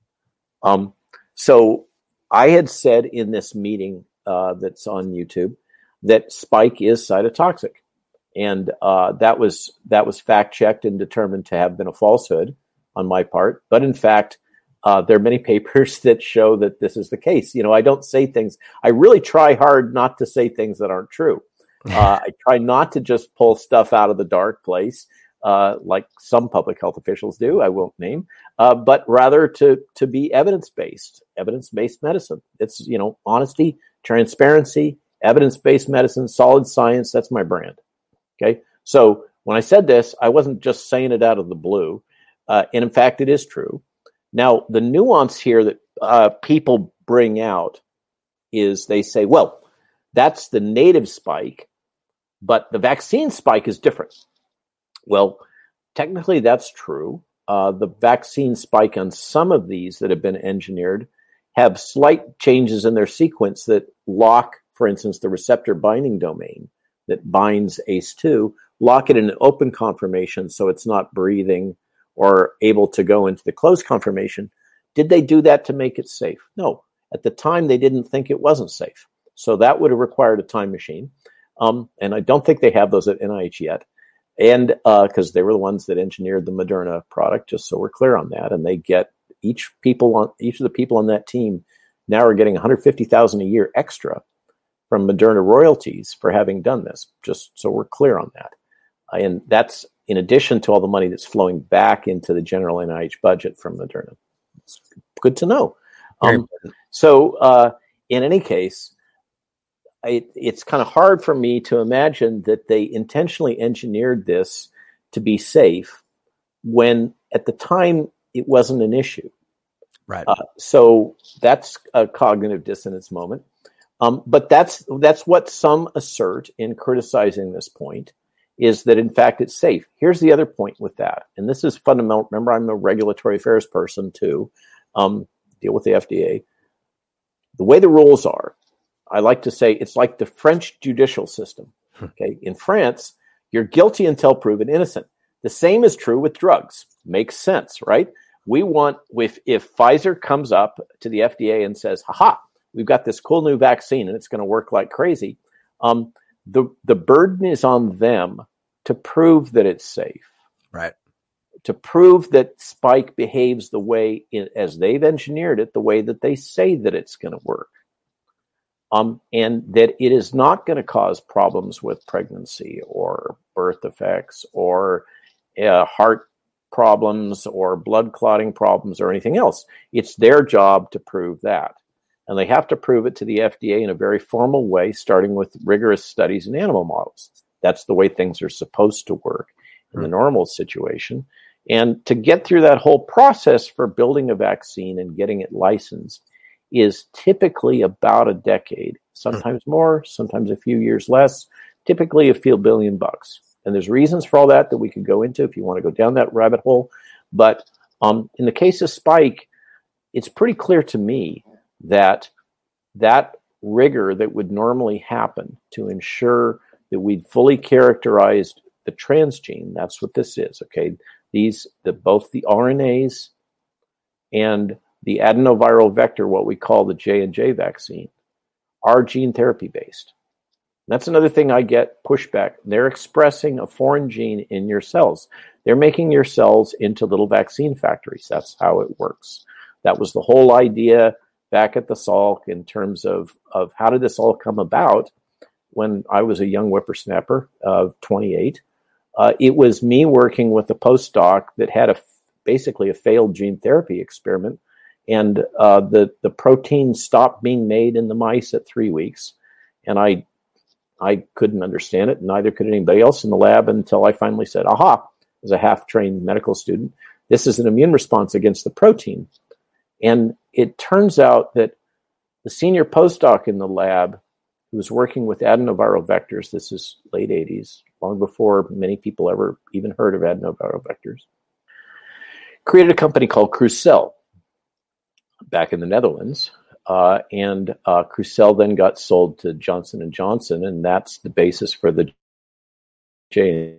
So I had said in this meeting that's on YouTube that spike is cytotoxic, and that was fact-checked and determined to have been a falsehood on my part. But in fact, there are many papers that show that this is the case. I don't say things. I really try hard not to say things that aren't true. I try not to just pull stuff out of the dark place, like some public health officials do. I won't name, but rather to be evidence-based medicine. It's, honesty, transparency, evidence-based medicine, solid science. That's my brand. Okay. So when I said this, I wasn't just saying it out of the blue. And in fact, it is true. Now, the nuance here that people bring out is they say, well, that's the native spike, but the vaccine spike is different. Well, technically that's true. The vaccine spike on some of these that have been engineered have slight changes in their sequence that lock, for instance, the receptor binding domain that binds ACE2, lock it in an open conformation so it's not breathing or able to go into the closed conformation. Did they do that to make it safe? No. At the time, they didn't think it wasn't safe. So that would have required a time machine. And I don't think they have those at NIH yet. And because they were the ones that engineered the Moderna product, just so we're clear on that. And they get each of the people on that team now are getting $150,000 a year extra from Moderna royalties for having done this, just so we're clear on that. And that's in addition to all the money that's flowing back into the general NIH budget from Moderna. It's good to know. Very important. So in any case, it's kind of hard for me to imagine that they intentionally engineered this to be safe when at the time it wasn't an issue. Right. So that's a cognitive dissonance moment. But that's what some assert in criticizing this point, is that in fact it's safe. Here's the other point with that, and this is fundamental. Remember, I'm a regulatory affairs person too. Deal with the FDA. The way the rules are, I like to say it's like the French judicial system. Okay, in France, you're guilty until proven innocent. The same is true with drugs. Makes sense, right? We want, if Pfizer comes up to the FDA and says, "Haha, we've got this cool new vaccine and it's going to work like crazy," the burden is on them to prove that it's safe. Right. To prove that Spike behaves the way, as they've engineered it, the way that they say that it's going to work. And that it is not going to cause problems with pregnancy or birth effects or heart problems or blood clotting problems or anything else. It's their job to prove that. And they have to prove it to the FDA in a very formal way, starting with rigorous studies in animal models. That's the way things are supposed to work in the normal situation. And to get through that whole process for building a vaccine and getting it licensed is typically about a decade, sometimes more, sometimes a few years less, typically a few $1 billion. And there's reasons for all that we could go into if you want to go down that rabbit hole. But in the case of Spike, it's pretty clear to me that that rigor that would normally happen to ensure that we'd fully characterized the transgene, that's what this is, okay? Both the RNAs and the adenoviral vector, what we call the J&J vaccine, are gene therapy based. That's another thing I get pushback. They're expressing a foreign gene in your cells. They're making your cells into little vaccine factories. That's how it works. That was the whole idea back at the Salk in terms of how did this all come about when I was a young whippersnapper of 28. It was me working with a postdoc that had basically a failed gene therapy experiment. And the protein stopped being made in the mice at 3 weeks. And I couldn't understand it. Neither could anybody else in the lab until I finally said, aha, as a half-trained medical student, this is an immune response against the protein. And it turns out that the senior postdoc in the lab who was working with adenoviral vectors, this is late 80s, long before many people ever even heard of adenoviral vectors, created a company called Crucell back in the Netherlands. And Crucell then got sold to Johnson & Johnson, and that's the basis for the J&J.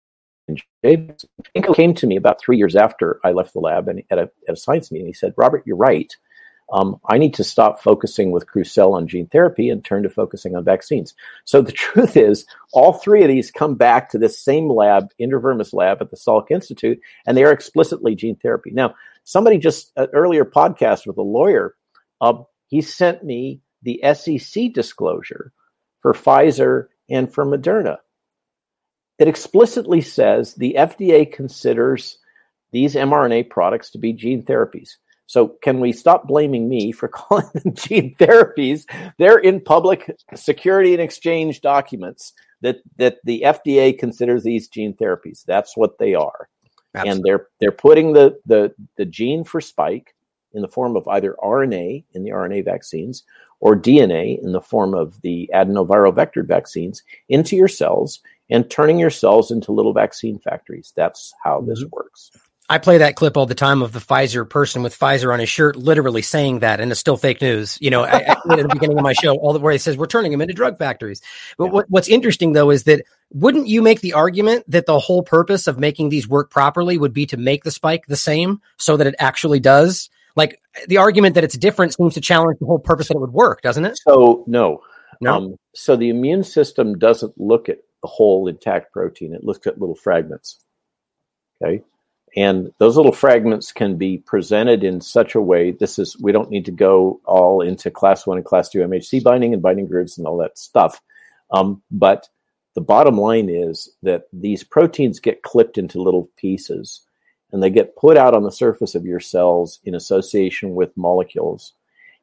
Inco came to me about 3 years after I left the lab and at a science meeting. He said, "Robert, you're right. I need to stop focusing with Crucell on gene therapy and turn to focusing on vaccines." So the truth is, all three of these come back to this same lab, Intravermis lab at the Salk Institute, and they are explicitly gene therapy. Now, somebody just, an earlier podcast with a lawyer, he sent me the SEC disclosure for Pfizer and for Moderna that explicitly says the FDA considers these mRNA products to be gene therapies. So can we stop blaming me for calling them gene therapies? They're in public Security and Exchange documents that the FDA considers these gene therapies. That's what they are. Absolutely. And they're putting the gene for Spike in the form of either RNA in the RNA vaccines or DNA in the form of the adenoviral vector vaccines into your cells and turning your cells into little vaccine factories. That's how this works. I play that clip all the time of the Pfizer person with Pfizer on his shirt, literally saying that, and it's still fake news. You know, at the beginning of my show, where he says we're turning them into drug factories. But what's interesting, though, is that wouldn't you make the argument that the whole purpose of making these work properly would be to make the spike the same so that it actually does? Like, the argument that it's different seems to challenge the whole purpose that it would work, doesn't it? So, no. So the immune system doesn't look at the whole intact protein. It looks at little fragments. Okay. And those little fragments can be presented in such a way, we don't need to go all into class 1 and class 2 MHC binding and binding groups and all that stuff. But the bottom line is that these proteins get clipped into little pieces and they get put out on the surface of your cells in association with molecules.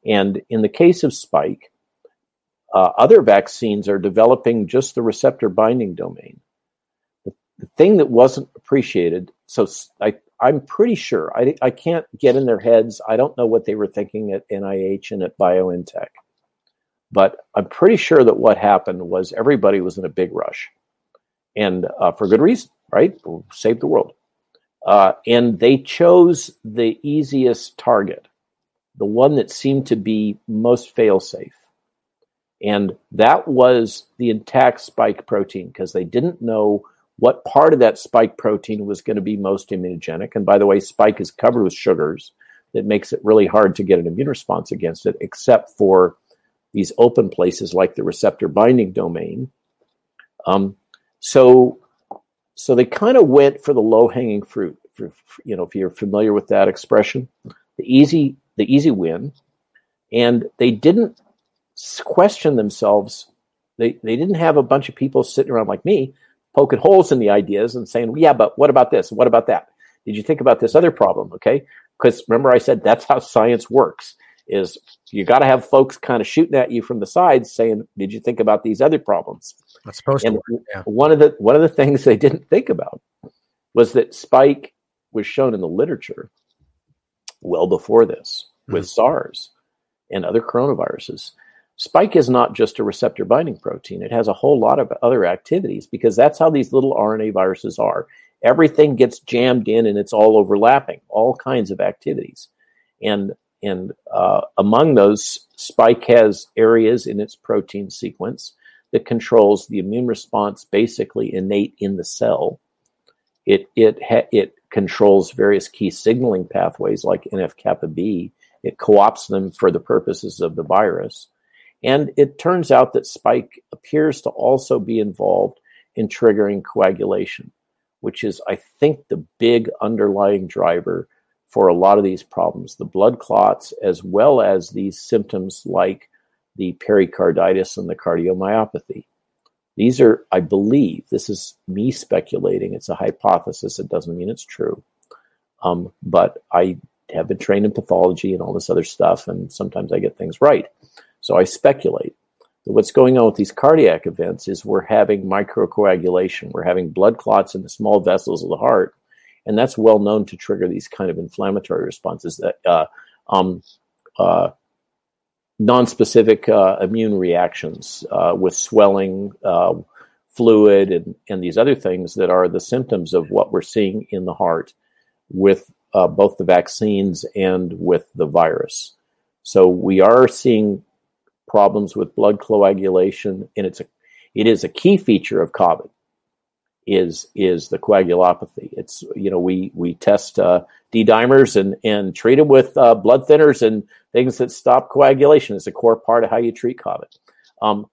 And in the case of spike, other vaccines are developing just the receptor binding domain. The thing that wasn't appreciated, so I'm pretty sure, I can't get in their heads. I don't know what they were thinking at NIH and at BioNTech. But I'm pretty sure that what happened was everybody was in a big rush. And for good reason, right? We'll save the world. And they chose the easiest target, the one that seemed to be most fail-safe. And that was the intact spike protein, because they didn't know what part of that spike protein was going to be most immunogenic. And by the way, spike is covered with sugars that makes it really hard to get an immune response against it, except for these open places like the receptor binding domain. So they kind of went for the low-hanging fruit. If you're familiar with that expression, the easy win. And they didn't question themselves. They didn't have a bunch of people sitting around like me poking holes in the ideas and saying, yeah, but what about this? What about that? Did you think about this other problem? Okay. Because remember I said that's how science works, is you got to have folks kind of shooting at you from the sides saying, did you think about these other problems? That's supposed to work. Yeah. One of the things they didn't think about was that spike was shown in the literature well before this with SARS and other coronaviruses. Spike is not just a receptor binding protein. It has a whole lot of other activities, because that's how these little RNA viruses are. Everything gets jammed in and it's all overlapping, all kinds of activities. And among those, spike has areas in its protein sequence that controls the immune response, basically innate in the cell. It controls various key signaling pathways like NF-kappa B. It co-opts them for the purposes of the virus. And it turns out that spike appears to also be involved in triggering coagulation, which is, I think, the big underlying driver for a lot of these problems, the blood clots, as well as these symptoms like the pericarditis and the cardiomyopathy. These are, I believe, this is me speculating. It's a hypothesis. It doesn't mean it's true. But I have been trained in pathology and all this other stuff, and sometimes I get things right. So I speculate that what's going on with these cardiac events is we're having microcoagulation. We're having blood clots in the small vessels of the heart, and that's well known to trigger these kind of inflammatory responses, that non-specific immune reactions with swelling, fluid, and these other things that are the symptoms of what we're seeing in the heart with both the vaccines and with the virus. So we are seeing problems with blood coagulation, and it is a key feature of COVID. Is the coagulopathy. It's, we test D-dimers and treat them with blood thinners and things that stop coagulation. It's a core part of how you treat COVID.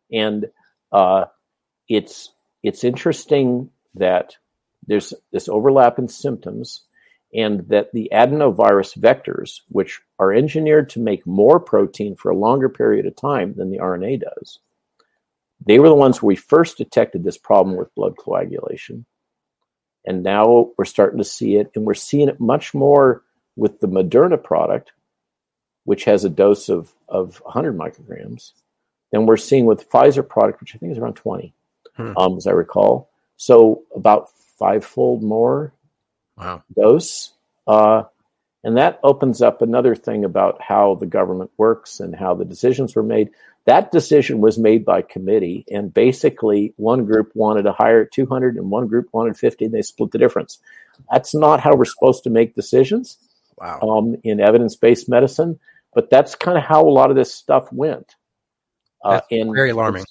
It's interesting that there's this overlap in symptoms, and that the adenovirus vectors, which are engineered to make more protein for a longer period of time than the RNA does, they were the ones where we first detected this problem with blood coagulation. And now we're starting to see it, and we're seeing it much more with the Moderna product, which has a dose of 100 micrograms, than we're seeing with Pfizer product, which I think is around 20, as I recall. So about 5-fold more dose. And that opens up another thing about how the government works and how the decisions were made. That decision was made by committee, and basically one group wanted to hire 200 and one group wanted 50, and they split the difference. That's not how we're supposed to make decisions in evidence-based medicine, but that's kind of how a lot of this stuff went. That's very alarming.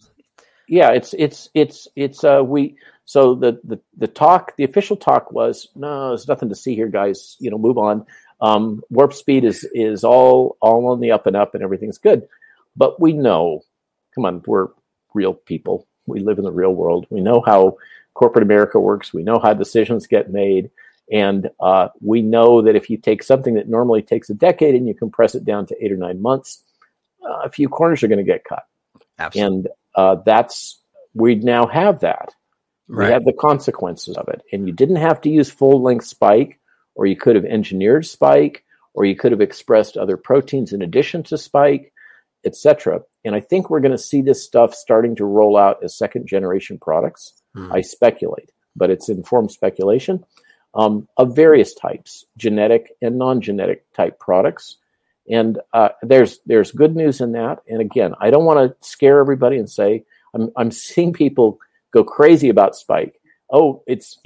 So the talk, the official talk was, no, there's nothing to see here, guys. Move on. Warp speed is all on the up and up, and everything's good. But we know, come on, we're real people. We live in the real world. We know how corporate America works. We know how decisions get made. And we know that if you take something that normally takes a decade and you compress it down to 8 or 9 months, a few corners are going to get cut. Absolutely. And we now have that. Right. We have the consequences of it. And you didn't have to use full-length spike, or you could have engineered spike, or you could have expressed other proteins in addition to spike, etc. And I think we're going to see this stuff starting to roll out as second generation products. I speculate, but it's informed speculation of various types, genetic and non-genetic type products. And there's good news in that. And again, I don't want to scare everybody and say, I'm seeing people go crazy about spike. Oh, it's,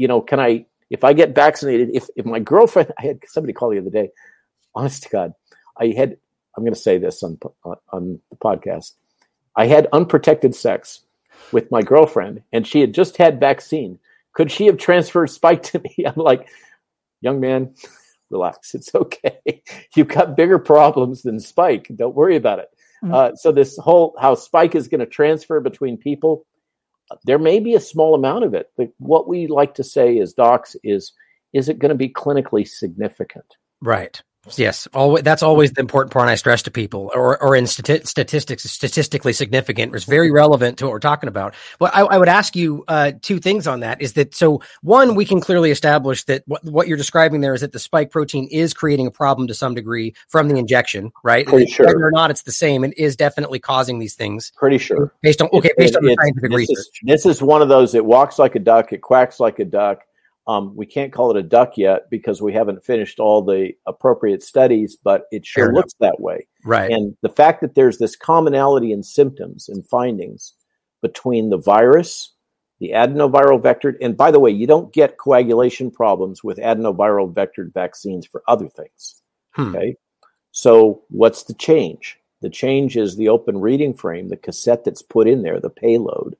if I get vaccinated, if my girlfriend, I had somebody call the other day, honest to God, I'm going to say this on the podcast. I had unprotected sex with my girlfriend and she had just had vaccine. Could she have transferred spike to me? I'm like, young man, relax. It's okay. You've got bigger problems than spike. Don't worry about it. So this whole, how spike is going to transfer between people, there may be a small amount of it. But what we like to say as docs is it going to be clinically significant? Right. Yes. That's always the important part I stress to people, or in statistics, statistically significant. It's very relevant to what we're talking about. Well, I would ask you two things on that. Is that, so one, we can clearly establish that what you're describing there is that the spike protein is creating a problem to some degree from the injection, right? Pretty sure. Whether or not it's the same, it is definitely causing these things. Pretty sure. Based on the scientific research. This is one of those, it walks like a duck, it quacks like a duck. We can't call it a duck yet because we haven't finished all the appropriate studies, but it sure looks that way. Right. And the fact that there's this commonality in symptoms and findings between the virus, the adenoviral vectored, and by the way, you don't get coagulation problems with adenoviral vectored vaccines for other things. Okay. So what's the change? The change is the open reading frame, the cassette that's put in there, the payload.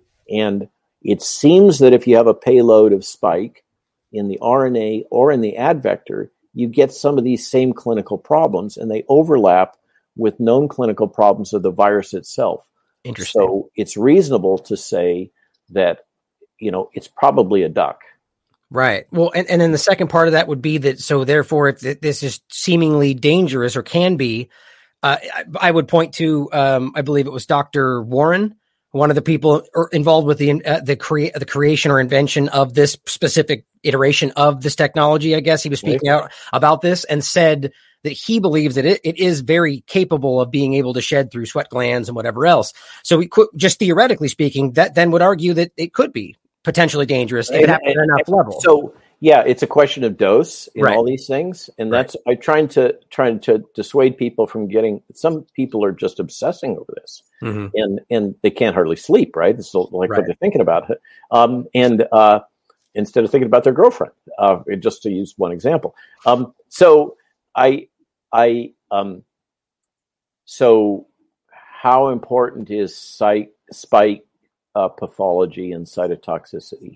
And it seems that if you have a payload of spike in the RNA or in the ad vector, you get some of these same clinical problems, and they overlap with known clinical problems of the virus itself. Interesting. So it's reasonable to say that, it's probably a duck. Right. Well, and then the second part of that would be that, so therefore, if this is seemingly dangerous or can be, I would point to, I believe it was Dr. Warren, one of the people involved with the creation or invention of this specific iteration of this technology. I guess he was speaking out about this and said that he believes that it is very capable of being able to shed through sweat glands and whatever else. So we could, just theoretically speaking, that then would argue that it could be potentially dangerous if it happens at enough level. So yeah, it's a question of dose in all these things, and that's I trying to dissuade people from getting. Some people are just obsessing over this, and they can't hardly sleep. Right, it's like what they're thinking about, and instead of thinking about their girlfriend, just to use one example. So how important is spike pathology and cytotoxicity?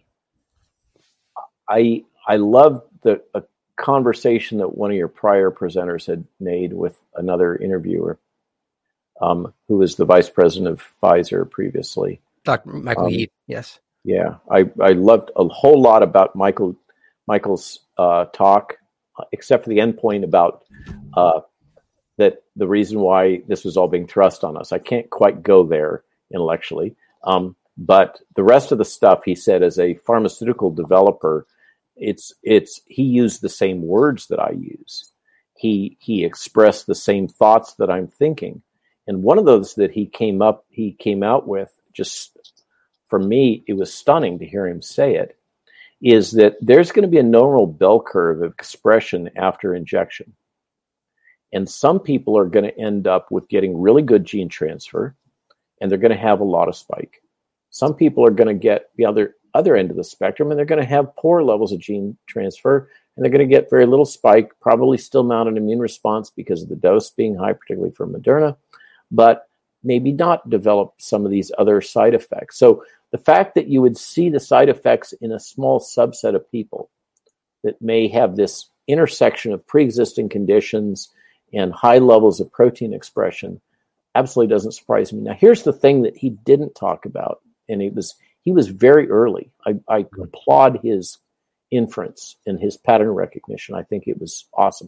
I love a conversation that one of your prior presenters had made with another interviewer, who was the vice president of Pfizer previously. Dr. Michael Yead, yes. Yeah, I loved a whole lot about Michael's talk, except for the end point about that the reason why this was all being thrust on us. I can't quite go there intellectually, but the rest of the stuff he said as a pharmaceutical developer, he used the same words that I use. He expressed the same thoughts that I'm thinking. And one of those that he came out with, just for me, it was stunning to hear him say it, is that there's going to be a normal bell curve of expression after injection. And some people are going to end up with getting really good gene transfer, and they're going to have a lot of spike. Some people are going to get the other end of the spectrum, and they're going to have poor levels of gene transfer, and they're going to get very little spike, probably still mount an immune response because of the dose being high, particularly for Moderna, but maybe not develop some of these other side effects. So the fact that you would see the side effects in a small subset of people that may have this intersection of pre-existing conditions and high levels of protein expression absolutely doesn't surprise me. Now, here's the thing that he didn't talk about, and he was very early. I applaud his inference and his pattern recognition. I think it was awesome.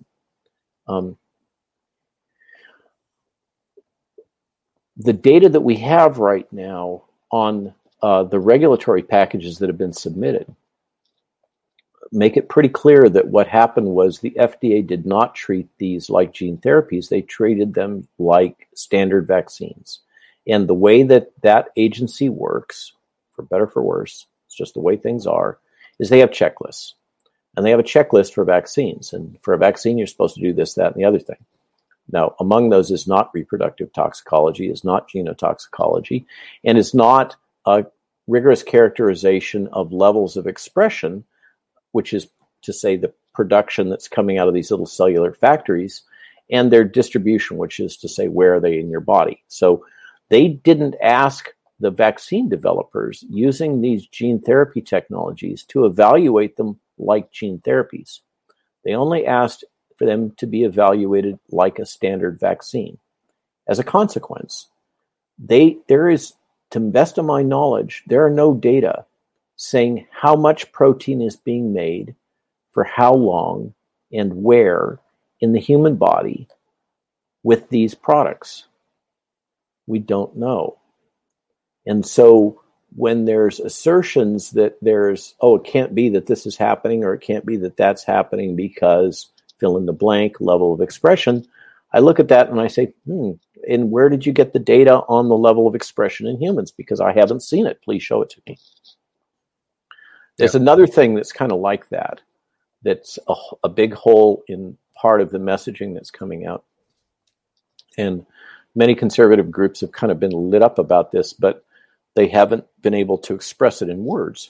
The data that we have right now on the regulatory packages that have been submitted, make it pretty clear that what happened was the FDA did not treat these like gene therapies. They treated them like standard vaccines. And the way that that agency works, for better or for worse, it's just the way things are, is they have checklists. And they have a checklist for vaccines. And for a vaccine, you're supposed to do this, that, and the other thing. Now, among those is not reproductive toxicology, is not genotoxicology, and is not a rigorous characterization of levels of expression, which is to say the production that's coming out of these little cellular factories, and their distribution, which is to say where are they in your body. So they didn't ask the vaccine developers using these gene therapy technologies to evaluate them like gene therapies. They only asked for them to be evaluated like a standard vaccine. As a consequence, there is, to the best of my knowledge, there are no data saying how much protein is being made for how long and where in the human body with these products. We don't know. And so when there's assertions that there's, it can't be that this is happening, or it can't be that that's happening because fill in the blank level of expression, I look at that and I say, and where did you get the data on the level of expression in humans? Because I haven't seen it. Please show it to me. There's another thing that's kind of like that, that's a big hole in part of the messaging that's coming out. And many conservative groups have kind of been lit up about this, but they haven't been able to express it in words.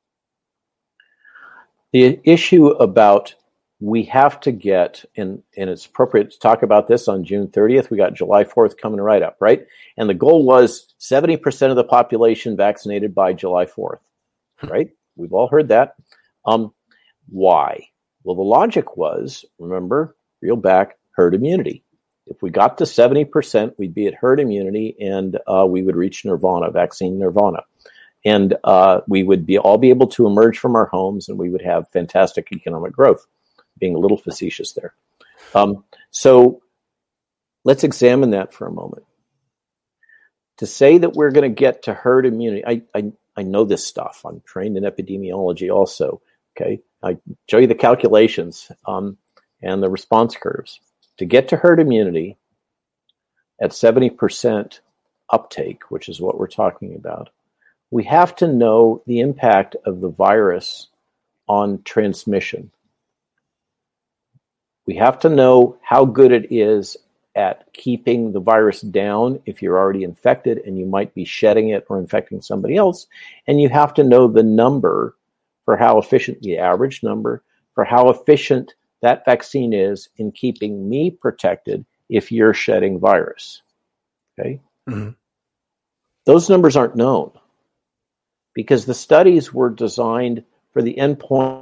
The issue about we have to get, and it's appropriate to talk about this on June 30th. We got July 4th coming right up, right? And the goal was 70% of the population vaccinated by July 4th, right? We've all heard that. Why? Well, the logic was, remember, reel back, herd immunity. If we got to 70%, we'd be at herd immunity, and we would reach nirvana, vaccine nirvana. And we would all be able to emerge from our homes, and we would have fantastic economic growth. Being a little facetious there. So let's examine that for a moment. To say that we're going to get to herd immunity, I know this stuff. I'm trained in epidemiology also. Okay, I show you the calculations and the response curves. To get to herd immunity at 70% uptake, which is what we're talking about, we have to know the impact of the virus on transmission. We have to know how good it is at keeping the virus down if you're already infected and you might be shedding it or infecting somebody else. And you have to know the number for how efficient, the average number, for how efficient that vaccine is in keeping me protected if you're shedding virus. Okay? Mm-hmm. Those numbers aren't known because the studies were designed for the endpoint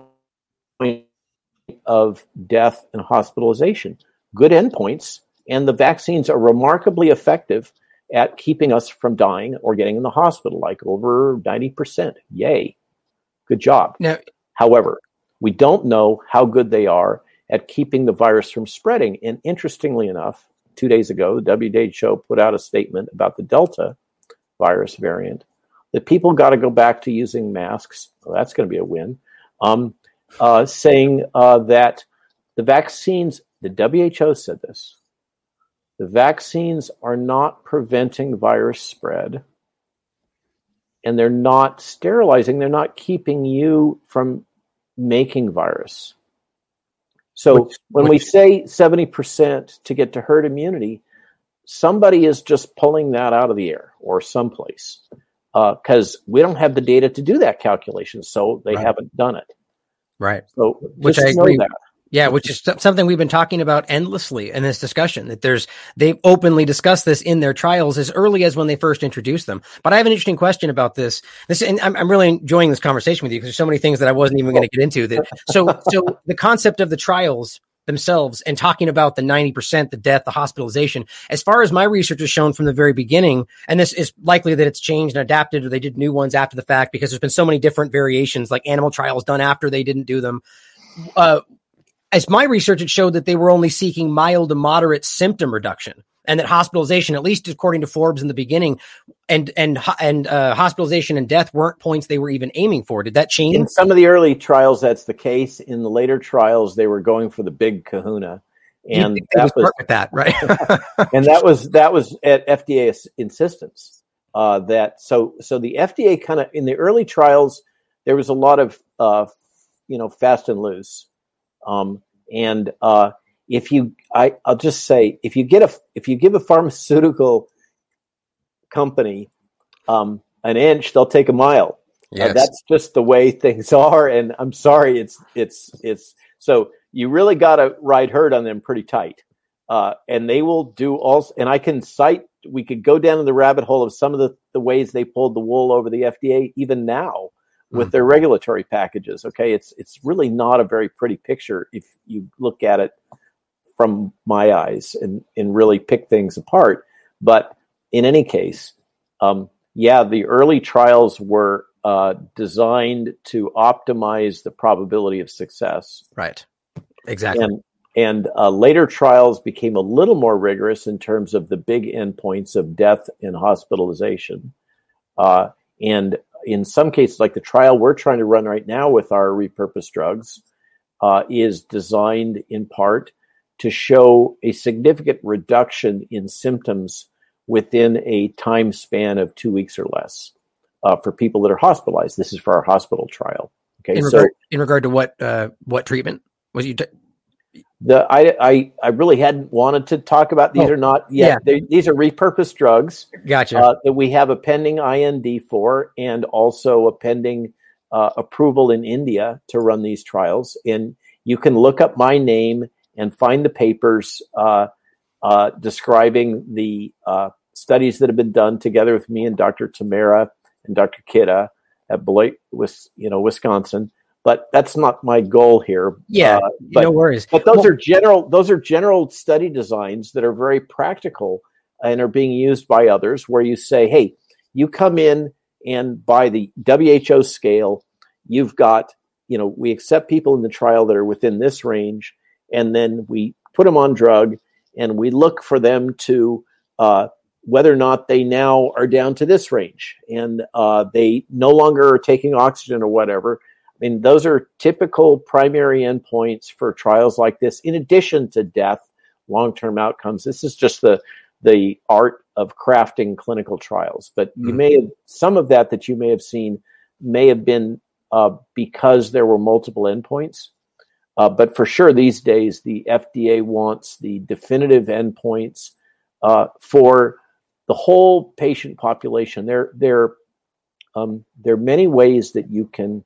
of death and hospitalization. Good endpoints, and the vaccines are remarkably effective at keeping us from dying or getting in the hospital, like over 90%. Yay. Good job. Now, however, we don't know how good they are at keeping the virus from spreading. And interestingly enough, 2 days ago, the WHO put out a statement about the Delta virus variant that people got to go back to using masks. Well, that's going to be a win. Saying that the vaccines, the WHO said this, the vaccines are not preventing virus spread, and they're not sterilizing, they're not keeping you from making virus. So when we say 70% to get to herd immunity, somebody is just pulling that out of the air or someplace because we don't have the data to do that calculation, so they haven't done it. Right. So which I agree. Yeah, which is something we've been talking about endlessly in this discussion, that they've openly discussed this in their trials as early as when they first introduced them. But I have an interesting question about this. And I'm really enjoying this conversation with you because there's so many things that I wasn't even going to get into. So the concept of the trials themselves and talking about the 90%, the death, the hospitalization, as far as my research has shown from the very beginning, and this is likely that it's changed and adapted or they did new ones after the fact because there's been so many different variations, like animal trials done after they didn't do them. As my research, it showed that they were only seeking mild to moderate symptom reduction. and that hospitalization, at least according to Forbes in the beginning, and hospitalization and death weren't points they were even aiming for. Did that change? In some of the early trials, that's the case. In the later trials, they were going for the big kahuna. And that was with that, right? And that was at FDA insistence. So the FDA kind of, in the early trials, there was a lot of fast and loose. I'll just say, if you give a pharmaceutical company an inch, they'll take a mile. Yes. That's just the way things are. And I'm sorry, it's so you really got to ride herd on them pretty tight. And they will do all, and we could go down in the rabbit hole of some of the ways they pulled the wool over the FDA, even now with their regulatory packages. Okay. It's really not a very pretty picture if you look at it from my eyes and really pick things apart. But in any case, the early trials were designed to optimize the probability of success. Right. Exactly. And later trials became a little more rigorous in terms of the big endpoints of death and hospitalization. And in some cases, like the trial we're trying to run right now with our repurposed drugs, is designed in part to show a significant reduction in symptoms within a time span of 2 weeks or less for people that are hospitalized. This is for our hospital trial. Okay, in regard to what treatment was you? I really hadn't wanted to talk about these or not yet. Yeah. These are repurposed drugs. Gotcha. That we have a pending IND for, and also a pending approval in India to run these trials. And you can look up my name and find the papers describing the studies that have been done together with me and Dr. Tamara and Dr. Kidda at Beloit, Wisconsin. But that's not my goal here. Yeah, no worries. But those are general study designs that are very practical and are being used by others, where you say, hey, you come in and by the WHO scale, you've got, we accept people in the trial that are within this range, and then we put them on drug and we look for them to whether or not they now are down to this range and they no longer are taking oxygen or whatever. I mean, those are typical primary endpoints for trials like this, in addition to death, long-term outcomes. This is just the art of crafting clinical trials. But you may have, some of that you may have seen may have been because there were multiple endpoints. But for sure, these days, the FDA wants the definitive endpoints for the whole patient population. There are many ways that you can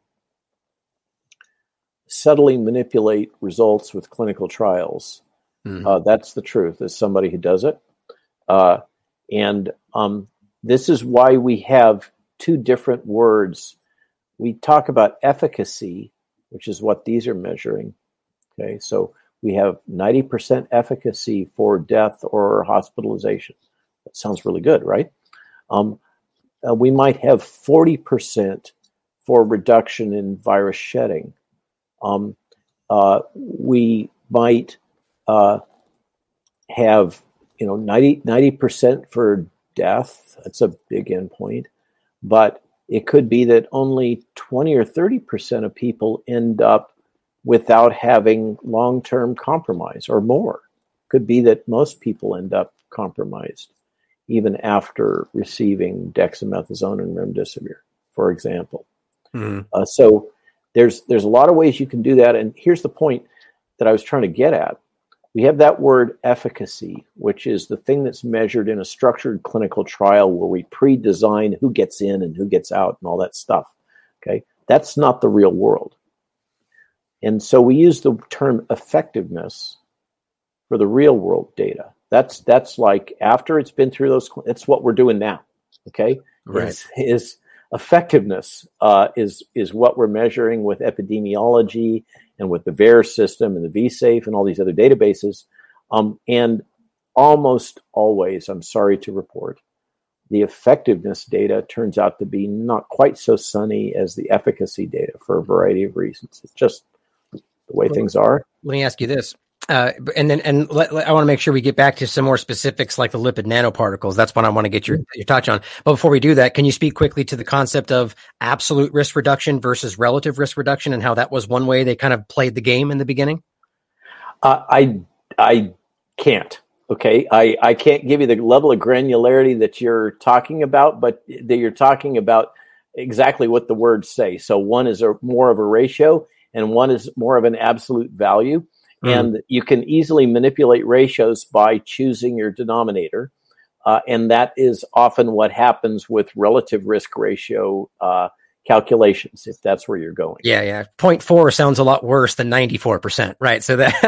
subtly manipulate results with clinical trials. That's the truth, as somebody who does it. And this is why we have two different words. We talk about efficacy, which is what these are measuring. Okay, so we have 90% efficacy for death or hospitalization. That sounds really good, right? We might have 40% for reduction in virus shedding. We might have 90% for death. That's a big endpoint, but it could be that only 20 or 30% of people end up without having long-term compromise, or more. Could be that most people end up compromised even after receiving dexamethasone and remdesivir, for example. So there's a lot of ways you can do that. And here's the point that I was trying to get at. We have that word efficacy, which is the thing that's measured in a structured clinical trial where we pre-design who gets in and who gets out and all that stuff. Okay, that's not the real world. And so we use the term effectiveness for the real world data. That's like after it's been through those, it's what we're doing now. Okay, right? Is effectiveness is what we're measuring with epidemiology and with the VAERS system and the vSafe and all these other databases. And almost always, I'm sorry to report, the effectiveness data turns out to be not quite so sunny as the efficacy data for a variety of reasons. It's just the way things are. Let me ask you this. I want to make sure we get back to some more specifics like the lipid nanoparticles. That's what I want to get your touch on. But before we do that, can you speak quickly to the concept of absolute risk reduction versus relative risk reduction and how that was one way they kind of played the game in the beginning? I can't. Okay, I can't give you the level of granularity that you're talking about, but that you're talking about exactly what the words say. So one is more of a ratio, and one is more of an absolute value. And you can easily manipulate ratios by choosing your denominator. And that is often what happens with relative risk ratio calculations, if that's where you're going. Yeah. 0.4 sounds a lot worse than 94%, right? So that's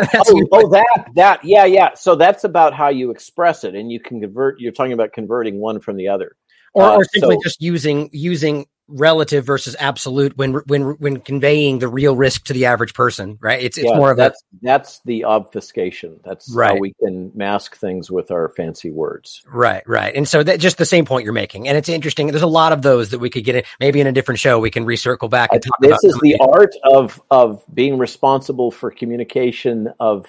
that. So that's about how you express it. And you can convert, you're talking about converting one from the other. Or simply just using relative versus absolute when conveying the real risk to the average person, right? It's more of that's the obfuscation. That's right. How we can mask things with our fancy words. Right. And so that just the same point you're making. And it's interesting. There's a lot of those that we could get in, maybe in a different show, we can recircle back and talk about. This is the art of being responsible for communication of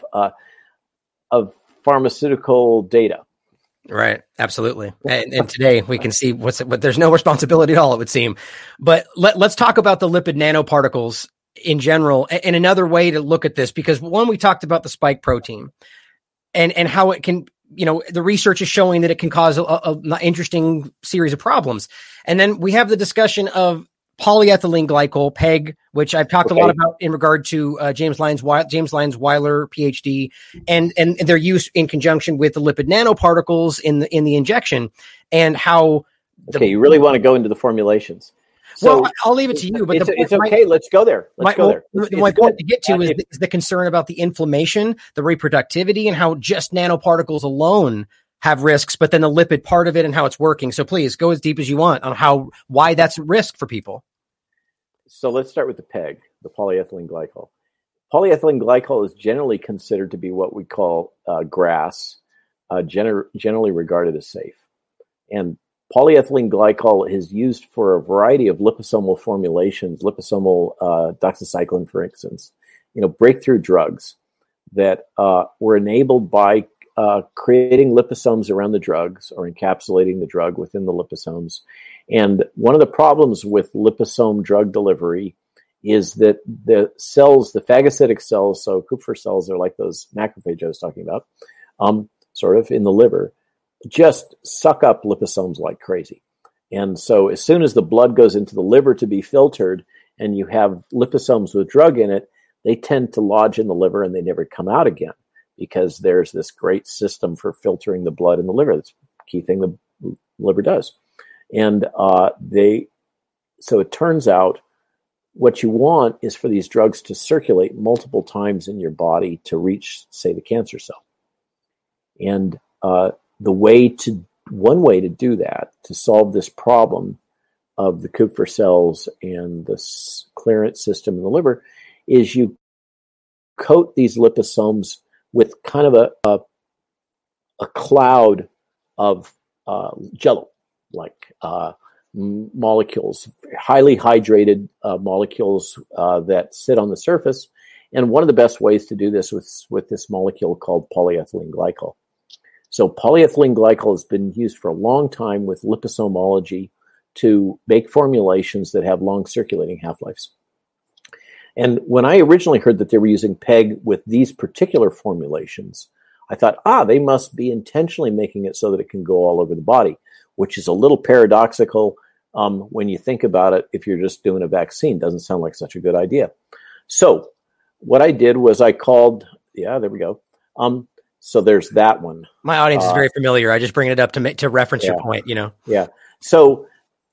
pharmaceutical data. Right. Absolutely. And today we can see what there's no responsibility at all, it would seem. But let's talk about the lipid nanoparticles in general and another way to look at this, because one, we talked about the spike protein and how it can, the research is showing that it can cause an interesting series of problems. And then we have the discussion of polyethylene glycol, PEG, which I've talked a lot about in regard to James Lyons Weiler, PhD, and their use in conjunction with the lipid nanoparticles in the injection, and how. You really want to go into the formulations. So I'll leave it to you. But it's okay. Let's go there. My point to get to is the concern about the inflammation, the reproductivity, and how just nanoparticles alone have risks, but then the lipid part of it and how it's working. So please go as deep as you want on why that's a risk for people. So let's start with the PEG, the polyethylene glycol. Polyethylene glycol is generally considered to be what we call GRAS, generally regarded as safe. And polyethylene glycol is used for a variety of liposomal formulations, liposomal doxycycline, for instance, breakthrough drugs that were enabled by creating liposomes around the drugs or encapsulating the drug within the liposomes. And one of the problems with liposome drug delivery is that the cells, the phagocytic cells, so Kupffer cells are like those macrophages I was talking about, sort of in the liver, just suck up liposomes like crazy. And so as soon as the blood goes into the liver to be filtered and you have liposomes with drug in it, they tend to lodge in the liver and they never come out again, because there's this great system for filtering the blood in the liver. That's the key thing the liver does. And so it turns out what you want is for these drugs to circulate multiple times in your body to reach, say, the cancer cell. And one way to do that, to solve this problem of the Kupffer cells and the clearance system in the liver, is you coat these liposomes with kind of a cloud of jello, like molecules, highly hydrated molecules that sit on the surface. And one of the best ways to do this with this molecule called polyethylene glycol. So polyethylene glycol has been used for a long time with liposomology to make formulations that have long circulating half-lives. And when I originally heard that they were using PEG with these particular formulations, I thought, they must be intentionally making it so that it can go all over the body, which is a little paradoxical when you think about it. If you're just doing a vaccine, doesn't sound like such a good idea. So what I did was I called, there we go. So there's that one. My audience is very familiar. I just bring it up to reference your point, Yeah. So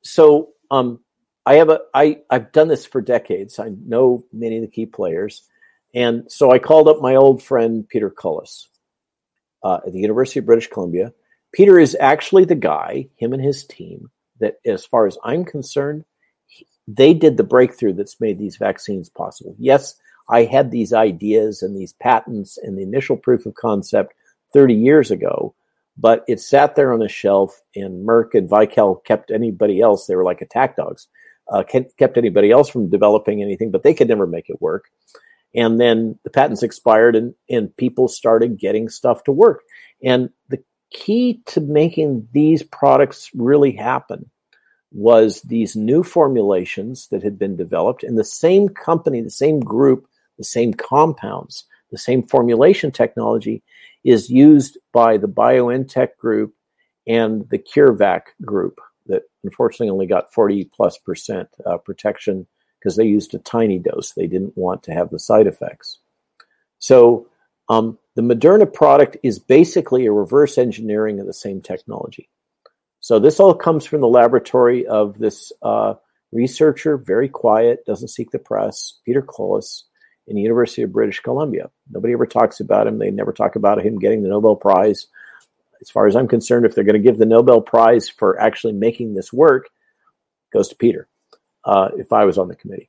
I've done this for decades. I know many of the key players. And so I called up my old friend, Peter Cullis, at the University of British Columbia. Peter is actually the guy, him and his team, that as far as I'm concerned, they did the breakthrough that's made these vaccines possible. Yes, I had these ideas and these patents and the initial proof of concept 30 years ago, but it sat there on a shelf, and Merck and Vical kept anybody else, they were like attack dogs, kept anybody else from developing anything, but they could never make it work. And then the patents expired and people started getting stuff to work. And the key to making these products really happen was these new formulations that had been developed, and the same company, the same group, the same compounds, the same formulation technology is used by the BioNTech group and the CureVac group that unfortunately only got 40+% protection because they used a tiny dose. They didn't want to have the side effects. So the Moderna product is basically a reverse engineering of the same technology. So this all comes from the laboratory of this researcher, very quiet, doesn't seek the press, Peter Cullis, in the University of British Columbia. Nobody ever talks about him. They never talk about him getting the Nobel Prize. As far as I'm concerned, if they're going to give the Nobel Prize for actually making this work, it goes to Peter, if I was on the committee.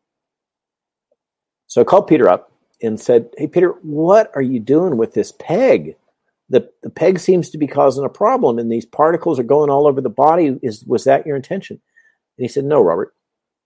So I called Peter up and said, hey, Peter, what are you doing with this PEG? The PEG seems to be causing a problem, and these particles are going all over the body. Was that your intention? And he said, no, Robert.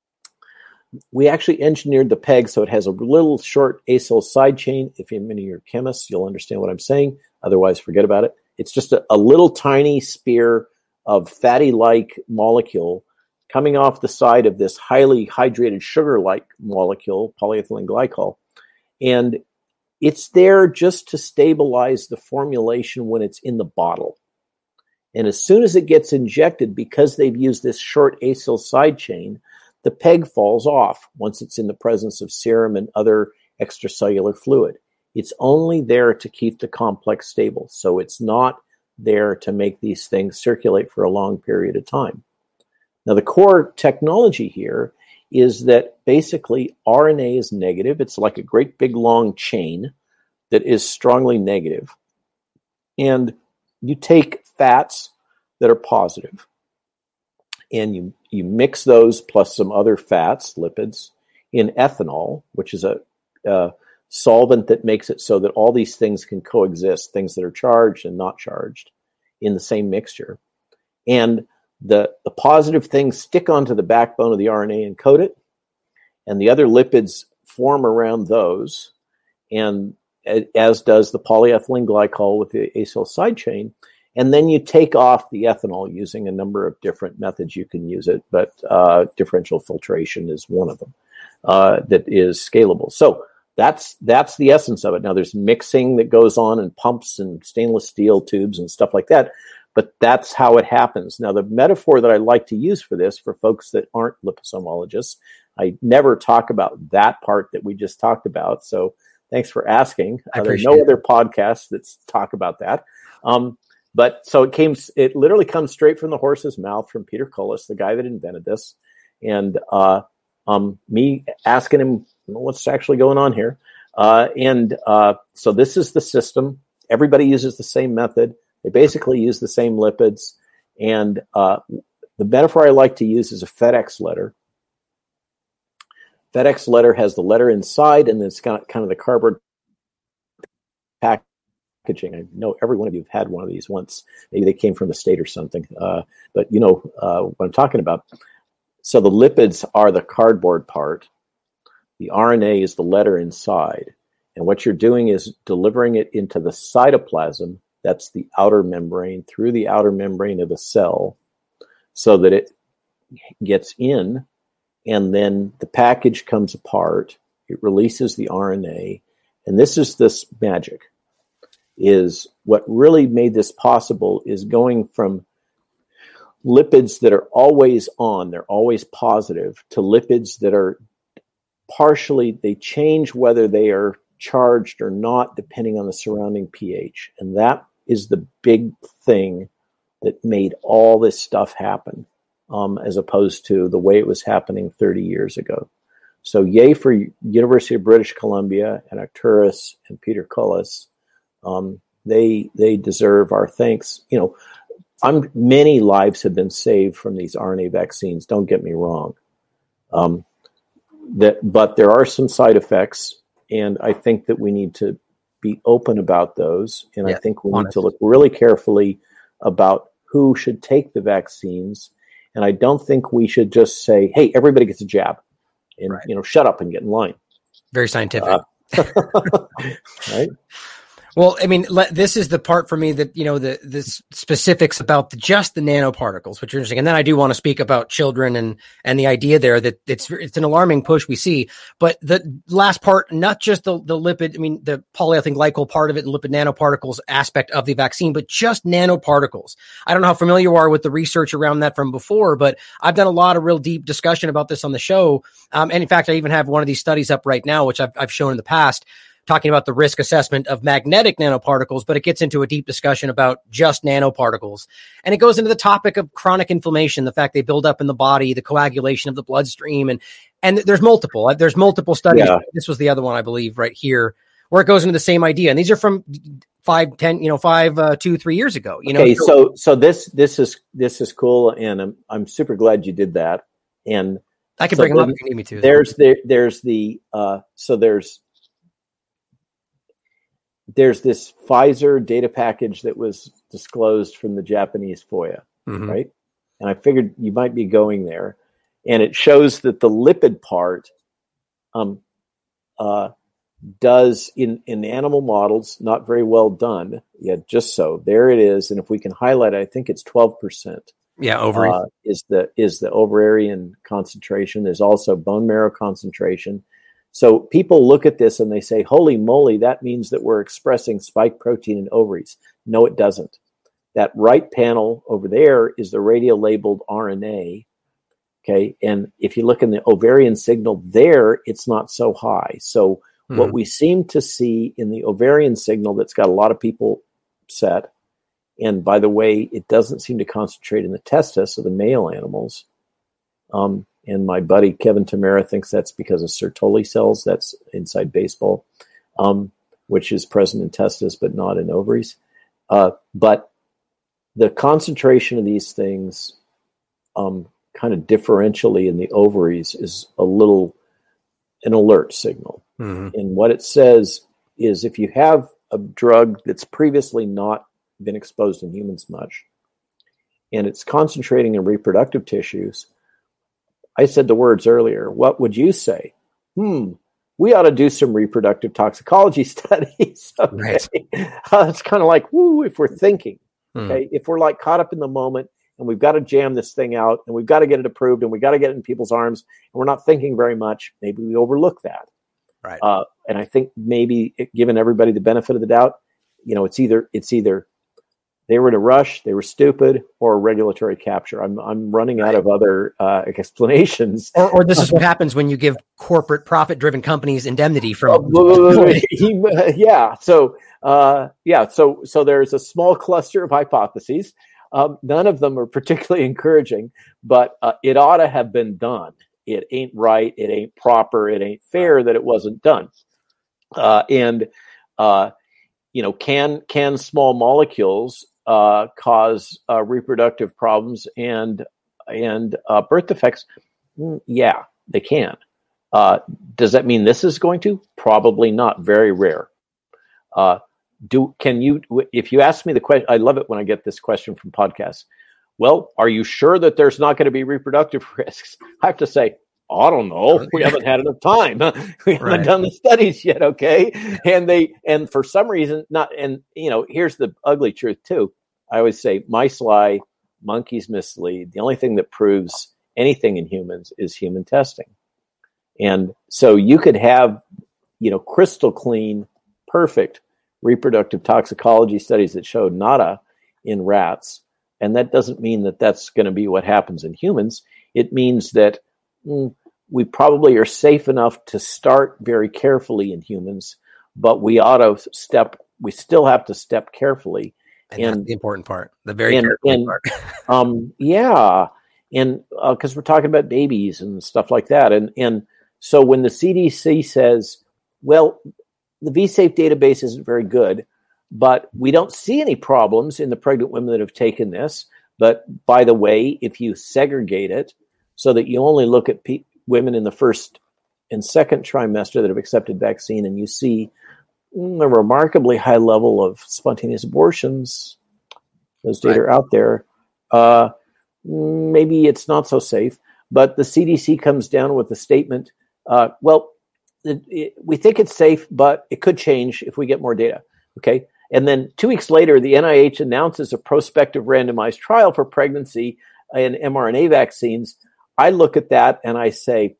We actually engineered the PEG so it has a little short acyl side chain. If you're many of your chemists, you'll understand what I'm saying. Otherwise, forget about it. It's just a little tiny spear of fatty-like molecule coming off the side of this highly hydrated sugar-like molecule, polyethylene glycol. And it's there just to stabilize the formulation when it's in the bottle. And as soon as it gets injected, because they've used this short acyl side chain, the PEG falls off once it's in the presence of serum and other extracellular fluid. It's only there to keep the complex stable. So it's not there to make these things circulate for a long period of time. Now, the core technology here is that basically RNA is negative. It's like a great big long chain that is strongly negative. And you take fats that are positive and you mix those plus some other fats, lipids, in ethanol, which is a solvent that makes it so that all these things can coexist, things that are charged and not charged, in the same mixture. And the positive things stick onto the backbone of the RNA and coat it, and the other lipids form around those, and as does the polyethylene glycol with the acyl side chain. And then you take off the ethanol using a number of different methods you can use it, but differential filtration is one of them that is scalable. So that's the essence of it. Now, there's mixing that goes on in pumps and stainless steel tubes and stuff like that, but that's how it happens. Now, the metaphor that I like to use for this, for folks that aren't liposomologists, I never talk about that part that we just talked about. So thanks for asking. There's no other podcasts that talk about that. But so it literally comes straight from the horse's mouth from Peter Cullis, the guy that invented this, and me asking him, what's actually going on here? So this is the system. Everybody uses the same method. They basically use the same lipids. And the metaphor I like to use is a FedEx letter. FedEx letter has the letter inside, and then it's got kind of the cardboard packaging. I know every one of you have had one of these once. Maybe they came from the state or something. But you know what I'm talking about. So the lipids are the cardboard part. The RNA is the letter inside. And what you're doing is delivering it into the cytoplasm. That's the outer membrane, through the outer membrane of a cell, so that it gets in, and then the package comes apart. It releases the RNA. And this magic. Is what really made this possible is going from lipids that are always on, they're always positive, to lipids that are partially, they change whether they are charged or not depending on the surrounding pH. And that is the big thing that made all this stuff happen, as opposed to the way it was happening 30 years ago. So yay for University of British Columbia and Arcturus and Peter Cullis. They deserve our thanks. You know, many lives have been saved from these RNA vaccines. Don't get me wrong. But there are some side effects, and I think that we need to be open about those. And I think we need to look really carefully about who should take the vaccines. And I don't think we should just say, hey, everybody gets a jab and, shut up and get in line. Very scientific. Right. Well, I mean, this is the part for me that, the specifics about just the nanoparticles, which are interesting. And then I do want to speak about children and the idea there that it's an alarming push we see. But the last part, not just the lipid, the polyethylene glycol part of it and lipid nanoparticles aspect of the vaccine, but just nanoparticles. I don't know how familiar you are with the research around that from before, but I've done a lot of real deep discussion about this on the show. And in fact, I even have one of these studies up right now, which I've shown in the past, talking about the risk assessment of magnetic nanoparticles, but it gets into a deep discussion about just nanoparticles. And it goes into the topic of chronic inflammation, the fact they build up in the body, the coagulation of the bloodstream. And there's multiple studies. Yeah. This was the other one, I believe, right here, where it goes into the same idea. And these are from 2-3 years ago. Okay, so this is cool. And I'm super glad you did that. And I can bring them up if you need me to. There's this Pfizer data package that was disclosed from the Japanese FOIA, right? And I figured you might be going there. And it shows that the lipid part does in animal models, not very well done. Yeah, just so. There it is. And if we can highlight it, I think it's 12%. Yeah, ovary. Is the ovarian concentration. There's also bone marrow concentration. So people look at this and they say, holy moly, that means that we're expressing spike protein in ovaries. No, it doesn't. That right panel over there is the radio-labeled RNA. Okay. And if you look in the ovarian signal there, it's not so high. So what we seem to see in the ovarian signal that's got a lot of people upset, and by the way, it doesn't seem to concentrate in the testis of the male animals. And my buddy Kevin Tamara thinks that's because of Sertoli cells. That's inside baseball, which is present in testes but not in ovaries. But the concentration of these things kind of differentially in the ovaries is an alert signal. And what it says is if you have a drug that's previously not been exposed in humans much, and it's concentrating in reproductive tissues, I said the words earlier. What would you say? We ought to do some reproductive toxicology studies. Okay? Right. It's kind of like, if we're thinking, okay, if we're like caught up in the moment and we've got to jam this thing out and we've got to get it approved and we've got to get it in people's arms and we're not thinking very much, maybe we overlook that. Right. And I think maybe given everybody the benefit of the doubt, it's either they were in a rush, they were stupid, or regulatory capture. I'm running out of other explanations. Or this is what happens when you give corporate profit-driven companies indemnity from. Yeah. So there's a small cluster of hypotheses. None of them are particularly encouraging, but it ought to have been done. It ain't right. It ain't proper. It ain't fair that it wasn't done. Can small molecules cause reproductive problems and birth defects? Yeah, they can. Does that mean this is going to? Probably not. Very rare. If you ask me the question, I love it when I get this question from podcasts. Well, are you sure that there's not going to be reproductive risks? I have to say, I don't know. We haven't had enough time. We haven't done the studies yet. Okay. And for some reason here's the ugly truth too. I always say mice lie, monkeys mislead. The only thing that proves anything in humans is human testing. And so you could have, crystal clean, perfect reproductive toxicology studies that showed nada in rats. And that doesn't mean that that's going to be what happens in humans. It means that we probably are safe enough to start very carefully in humans, but we still have to step carefully. And that's the important part, the very careful part. Yeah. And because we're talking about babies and stuff like that. And so when the CDC says, well, the VSafe database isn't very good, but we don't see any problems in the pregnant women that have taken this. But by the way, if you segregate it so that you only look at women in the first and second trimester that have accepted vaccine, and you see a remarkably high level of spontaneous abortions, those data are out there, maybe it's not so safe. But the CDC comes down with a statement, well, we think it's safe, but it could change if we get more data. Okay. And then 2 weeks later, the NIH announces a prospective randomized trial for pregnancy and mRNA vaccines. I look at that and I say,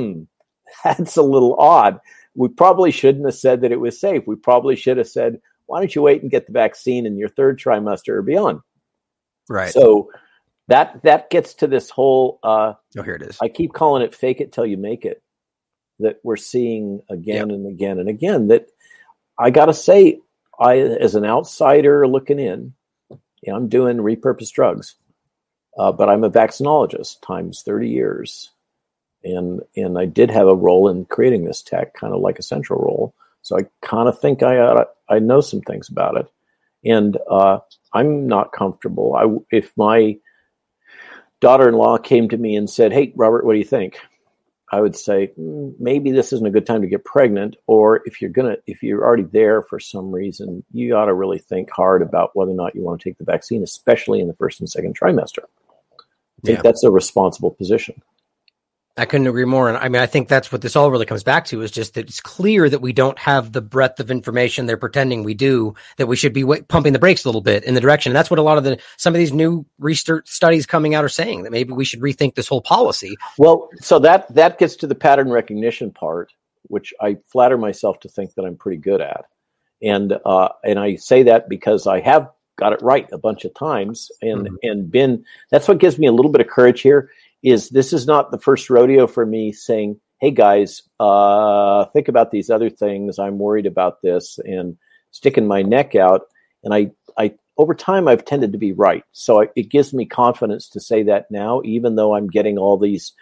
that's a little odd. We probably shouldn't have said that it was safe. We probably should have said, why don't you wait and get the vaccine in your third trimester or beyond? Right. So that gets to this whole, here it is. I keep calling it fake it till you make it, that we're seeing again and again and again. That I got to say, I, as an outsider looking in, I'm doing repurposed drugs, but I'm a vaccinologist times 30 years. And I did have a role in creating this tech, kind of like a central role. So I kind of think I know some things about it. And I'm not comfortable. If my daughter-in-law came to me and said, hey, Robert, what do you think? I would say, maybe this isn't a good time to get pregnant. Or if you're already there for some reason, you ought to really think hard about whether or not you want to take the vaccine, especially in the first and second trimester. I think that's a responsible position. I couldn't agree more. And I mean, I think that's what this all really comes back to, is just that it's clear that we don't have the breadth of information they're pretending we do, that we should be pumping the brakes a little bit in the direction. And that's what a lot of some of these new research studies coming out are saying, that maybe we should rethink this whole policy. Well, so that gets to the pattern recognition part, which I flatter myself to think that I'm pretty good at. And I say that because I have got it right a bunch of times and been, that's what gives me a little bit of courage here. This is not the first rodeo for me saying, hey guys, think about these other things. I'm worried about this, and sticking my neck out. And I over time, I've tended to be right. So it gives me confidence to say that now, even though I'm getting all these,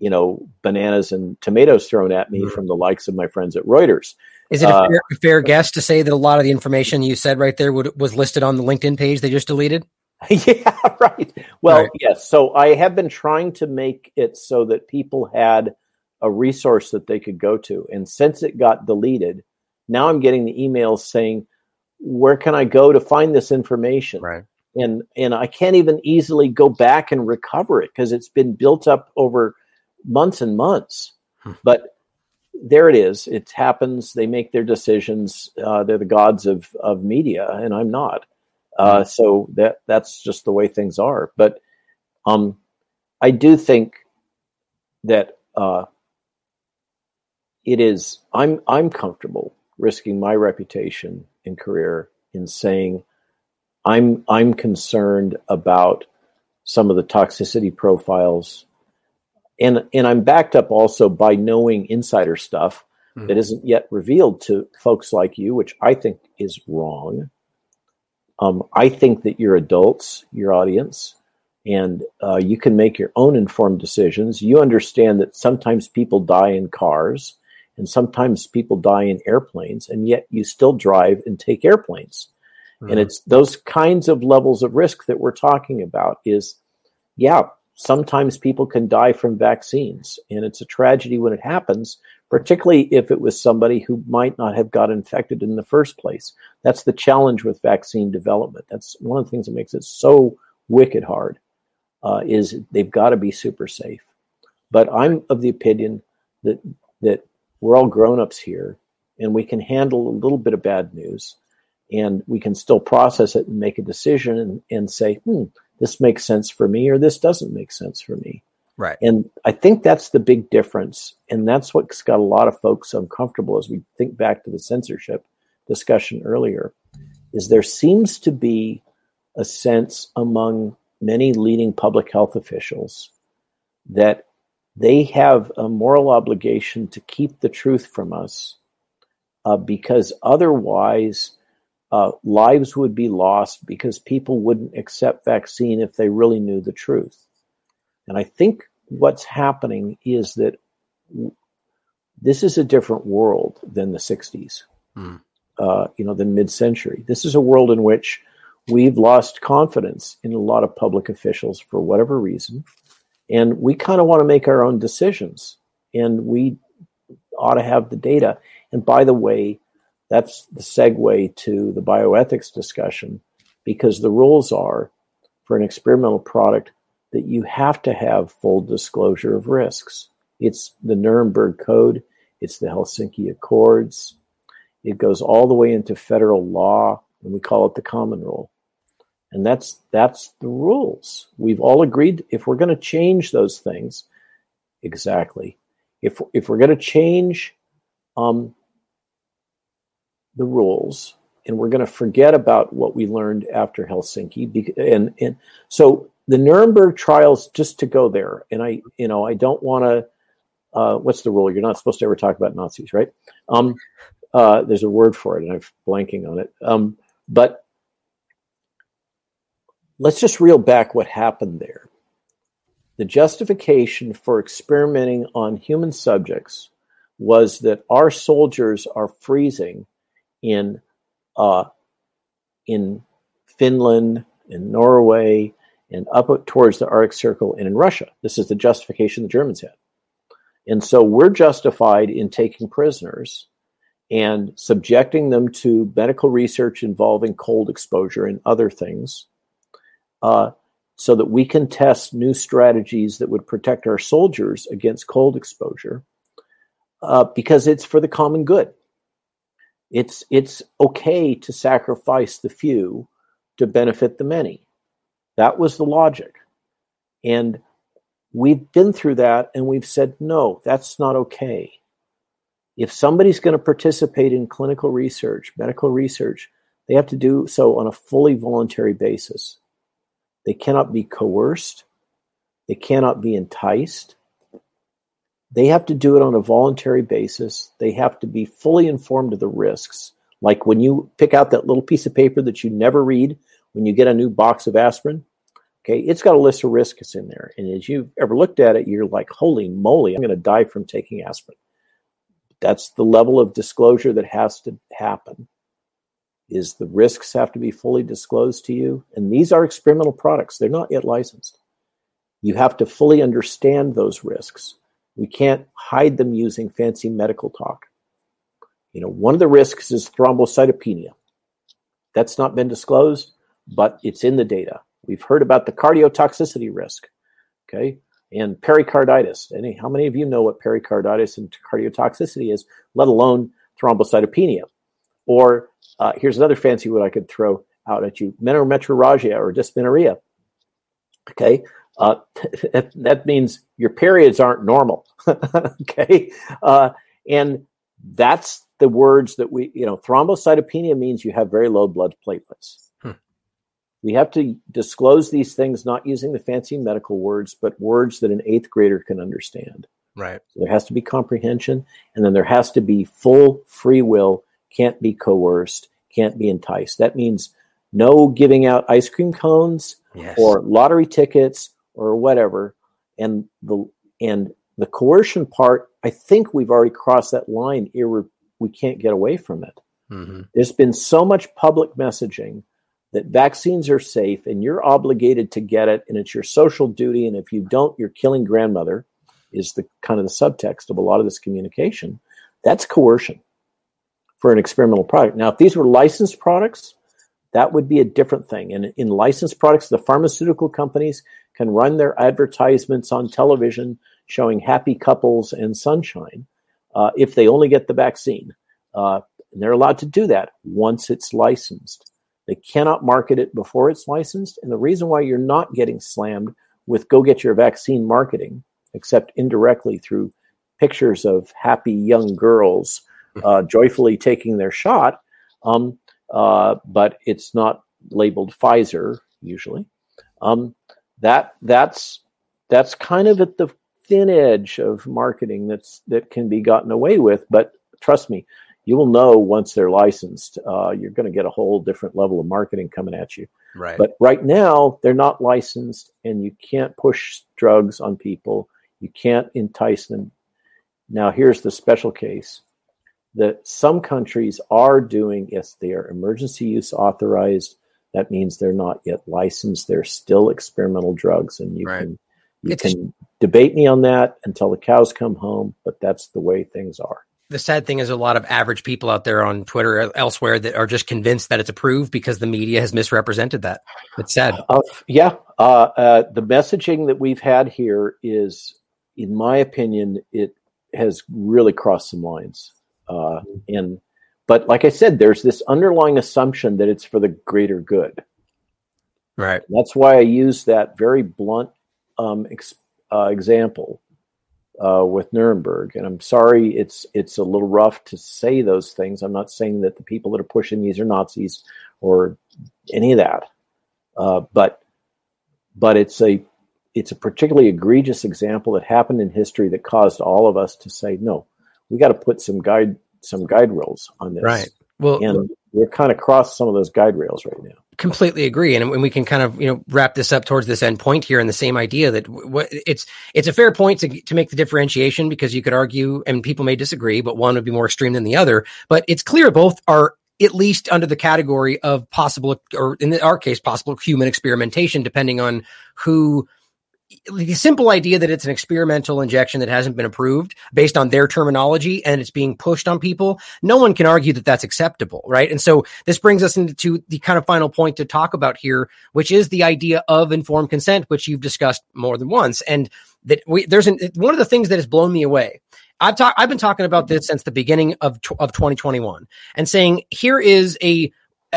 bananas and tomatoes thrown at me from the likes of my friends at Reuters. Is it a fair guess to say that a lot of the information you said right there was listed on the LinkedIn page they just deleted? Yeah, right. Well, yes. So I have been trying to make it so that people had a resource that they could go to. And since it got deleted, now I'm getting the emails saying, where can I go to find this information? Right. And I can't even easily go back and recover it because it's been built up over months and months. But there it is. It happens. They make their decisions. They're the gods of media, and I'm not. So that's just the way things are. But I do think that it is. I'm comfortable risking my reputation and career in saying I'm concerned about some of the toxicity profiles, and I'm backed up also by knowing insider stuff that isn't yet revealed to folks like you, which I think is wrong. I think that you're adults, your audience, and you can make your own informed decisions. You understand that sometimes people die in cars and sometimes people die in airplanes, and yet you still drive and take airplanes. And it's those kinds of levels of risk that we're talking about sometimes people can die from vaccines, and it's a tragedy when it happens, particularly if it was somebody who might not have got infected in the first place. That's the challenge with vaccine development. That's one of the things that makes it so wicked hard, is they've got to be super safe. But I'm of the opinion that we're all grown-ups here, and we can handle a little bit of bad news, and we can still process it and make a decision and say, this makes sense for me, or this doesn't make sense for me. Right. And I think that's the big difference. And that's what's got a lot of folks uncomfortable as we think back to the censorship discussion earlier, is there seems to be a sense among many leading public health officials that they have a moral obligation to keep the truth from us, because otherwise lives would be lost, because people wouldn't accept vaccine if they really knew the truth. And I think what's happening is that this is a different world than the 60s, the mid-century. This is a world in which we've lost confidence in a lot of public officials for whatever reason. And we kind of want to make our own decisions, and we ought to have the data. And by the way, that's the segue to the bioethics discussion, because the rules are for an experimental product that you have to have full disclosure of risks. It's the Nuremberg Code. It's the Helsinki Accords. It goes all the way into federal law, and we call it the common rule. And that's the rules. We've all agreed if we're going to change those things, exactly. If we're going to change the rules, and we're going to forget about what we learned after Helsinki, and so the Nuremberg trials, just to go there, and I don't want to. What's the rule? You're not supposed to ever talk about Nazis, right? There's a word for it, and I'm blanking on it. But let's just reel back what happened there. The justification for experimenting on human subjects was that our soldiers are freezing in Finland, in Norway, and up towards the Arctic Circle, and in Russia. This is the justification the Germans had. And so we're justified in taking prisoners and subjecting them to medical research involving cold exposure and other things, so that we can test new strategies that would protect our soldiers against cold exposure, because it's for the common good. It's okay to sacrifice the few to benefit the many. That was the logic. And we've been through that, and we've said, no, that's not okay. If somebody's going to participate in clinical research, medical research, they have to do so on a fully voluntary basis. They cannot be coerced. They cannot be enticed. They have to do it on a voluntary basis. They have to be fully informed of the risks. Like when you pick out that little piece of paper that you never read when you get a new box of aspirin, okay, it's got a list of risks in there. And as you've ever looked at it, you're like, holy moly, I'm going to die from taking aspirin. That's the level of disclosure that has to happen, is the risks have to be fully disclosed to you. And these are experimental products. They're not yet licensed. You have to fully understand those risks. We can't hide them using fancy medical talk. One of the risks is thrombocytopenia. That's not been disclosed, but it's in the data. We've heard about the cardiotoxicity risk, okay, and pericarditis. How many of you know what pericarditis and cardiotoxicity is, let alone thrombocytopenia? Or here's another fancy one I could throw out at you, menorrhagia or dysmenorrhea. Okay, that means your periods aren't normal. Okay, and that's the words that thrombocytopenia means you have very low blood platelets. We have to disclose these things not using the fancy medical words, but words that an 8th grader can understand. Right. So there has to be comprehension, and then there has to be full free will, can't be coerced, can't be enticed. That means no giving out ice cream cones, yes, or lottery tickets or whatever. And the coercion part, I think we've already crossed that line. We can't get away from it. Mm-hmm. There's been so much public messaging that vaccines are safe and you're obligated to get it, and it's your social duty, and if you don't, you're killing grandmother, is the kind of the subtext of a lot of this communication. That's coercion for an experimental product. Now, if these were licensed products, that would be a different thing. And in licensed products, the pharmaceutical companies can run their advertisements on television showing happy couples and sunshine if they only get the vaccine. And they're allowed to do that once it's licensed. They cannot market it before it's licensed. And the reason why you're not getting slammed with go get your vaccine marketing, except indirectly through pictures of happy young girls joyfully taking their shot, but it's not labeled Pfizer usually. That's kind of at the thin edge of marketing that can be gotten away with. But trust me, you will know once they're licensed. You're going to get a whole different level of marketing coming at you. Right. But right now, they're not licensed, and you can't push drugs on people. You can't entice them. Now, here's the special case that some countries are doing. Yes, they are emergency use authorized. That means they're not yet licensed. They're still experimental drugs, and you can debate me on that until the cows come home. But that's the way things are. The sad thing is a lot of average people out there on Twitter or elsewhere that are just convinced that it's approved because the media has misrepresented that. It's sad. The messaging that we've had here is, in my opinion, it has really crossed some lines. But like I said, there's this underlying assumption that it's for the greater good. Right. That's why I use that very blunt example with Nuremberg. And I'm sorry, it's a little rough to say those things. I'm not saying that the people that are pushing these are Nazis or any of that. But it's a particularly egregious example that happened in history that caused all of us to say, no, we got to put some guide rails on this. Right. Well, and we're kind of crossed some of those guide rails right now. Completely agree. And we can kind of, wrap this up towards this end point here in the same idea that it's a fair point to make the differentiation, because you could argue, and people may disagree, but one would be more extreme than the other. But it's clear both are at least under the category of possible, or in our case, possible human experimentation, depending on who. The simple idea that it's an experimental injection that hasn't been approved based on their terminology and it's being pushed on people, no one can argue that that's acceptable, right? And so this brings us into the kind of final point to talk about here, which is the idea of informed consent, which you've discussed more than once. And that one of the things that has blown me away. I've been talking about this since the beginning of 2021 and saying here is a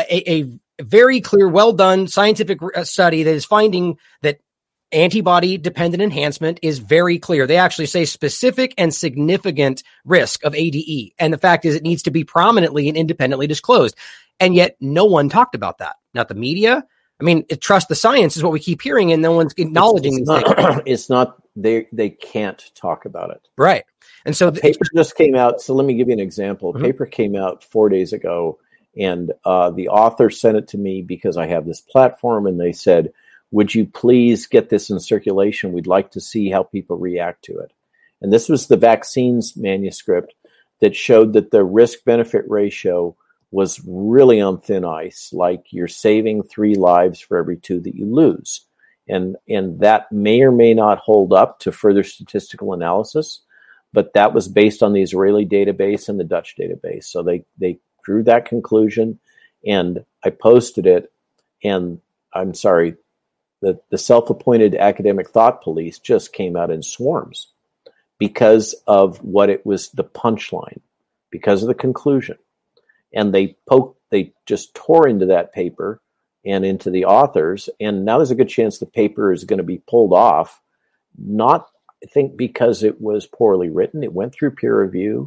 very clear, well done scientific study that is finding that antibody dependent enhancement is very clear. They actually say specific and significant risk of ADE. And the fact is it needs to be prominently and independently disclosed. And yet no one talked about that. Not the media. I mean, trust the science is what we keep hearing, and no one's acknowledging it's not they can't talk about it. Right. And so the paper just came out. So let me give you an example. A paper came out 4 days ago, and the author sent it to me because I have this platform, and they said, would you please get this in circulation? We'd like to see how people react to it. And this was the vaccines manuscript that showed that the risk-benefit ratio was really on thin ice, like you're saving 3 lives for every 2 that you lose. And that may or may not hold up to further statistical analysis, but that was based on the Israeli database and the Dutch database. So they drew that conclusion, and I posted it, and I'm sorry, the self-appointed academic thought police just came out in swarms because of what it was, the punchline, because of the conclusion. And they just tore into that paper and into the authors. And now there's a good chance the paper is going to be pulled off. Not, I think, because it was poorly written. It went through peer review.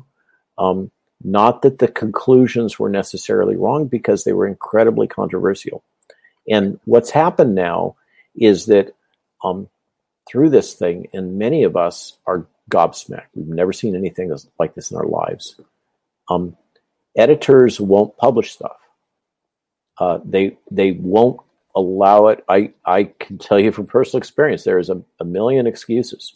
Not that the conclusions were necessarily wrong, because they were incredibly controversial. And what's happened now is that through this thing, and many of us are gobsmacked. We've never seen anything like this in our lives. Editors won't publish stuff. They won't allow it. I can tell you from personal experience, there is a million excuses.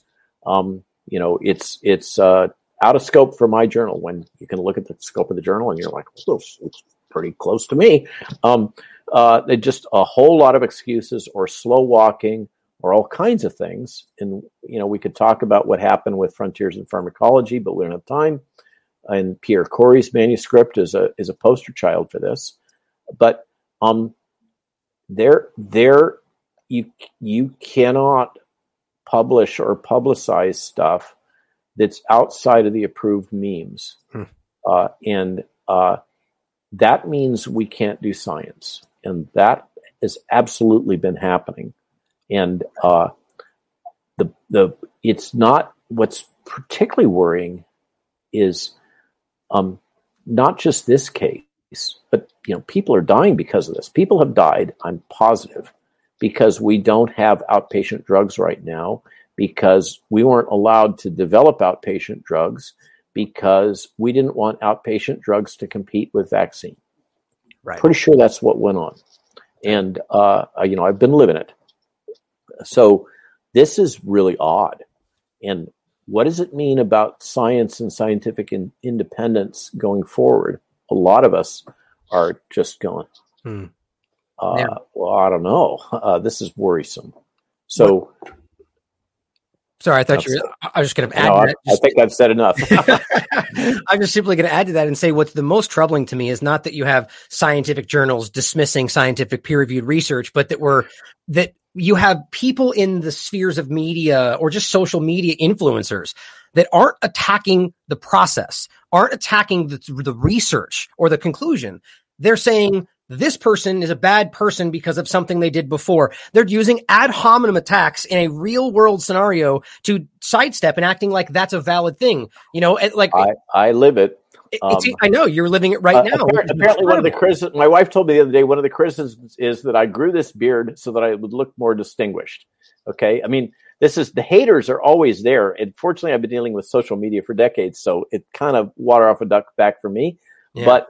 It's out of scope for my journal, when you can look at the scope of the journal and you're like, oh, it's pretty close to me. They just a whole lot of excuses, or slow walking, or all kinds of things. And, we could talk about what happened with Frontiers in Pharmacology, but we don't have time. And Pierre Corey's manuscript is a poster child for this. But you cannot publish or publicize stuff that's outside of the approved memes. That means we can't do science. And that has absolutely been happening. And it's not, what's particularly worrying is not just this case, but people are dying because of this. People have died, I'm positive, because we don't have outpatient drugs right now, because we weren't allowed to develop outpatient drugs, because we didn't want outpatient drugs to compete with vaccine. Right. Pretty sure that's what went on. And, I've been living it. So this is really odd. And what does it mean about science and scientific independence going forward? A lot of us are just going, well, I don't know. This is worrisome. So... Sorry, I thought I was just going to add to that. I think I've said enough. I'm just simply going to add to that and say what's the most troubling to me is not that you have scientific journals dismissing scientific peer-reviewed research, but that you have people in the spheres of media or just social media influencers that aren't attacking the process, aren't attacking the research or the conclusion. They're saying this person is a bad person because of something they did before. They're using ad hominem attacks in a real world scenario to sidestep and acting like that's a valid thing. You know, like I live it. I know you're living it right now. Apparently one of the criticisms, my wife told me the other day, one of the criticisms is that I grew this beard so that I would look more distinguished. Okay. I mean, the haters are always there. And fortunately, I've been dealing with social media for decades, so it kind of water off a duck's back for me. Yeah. But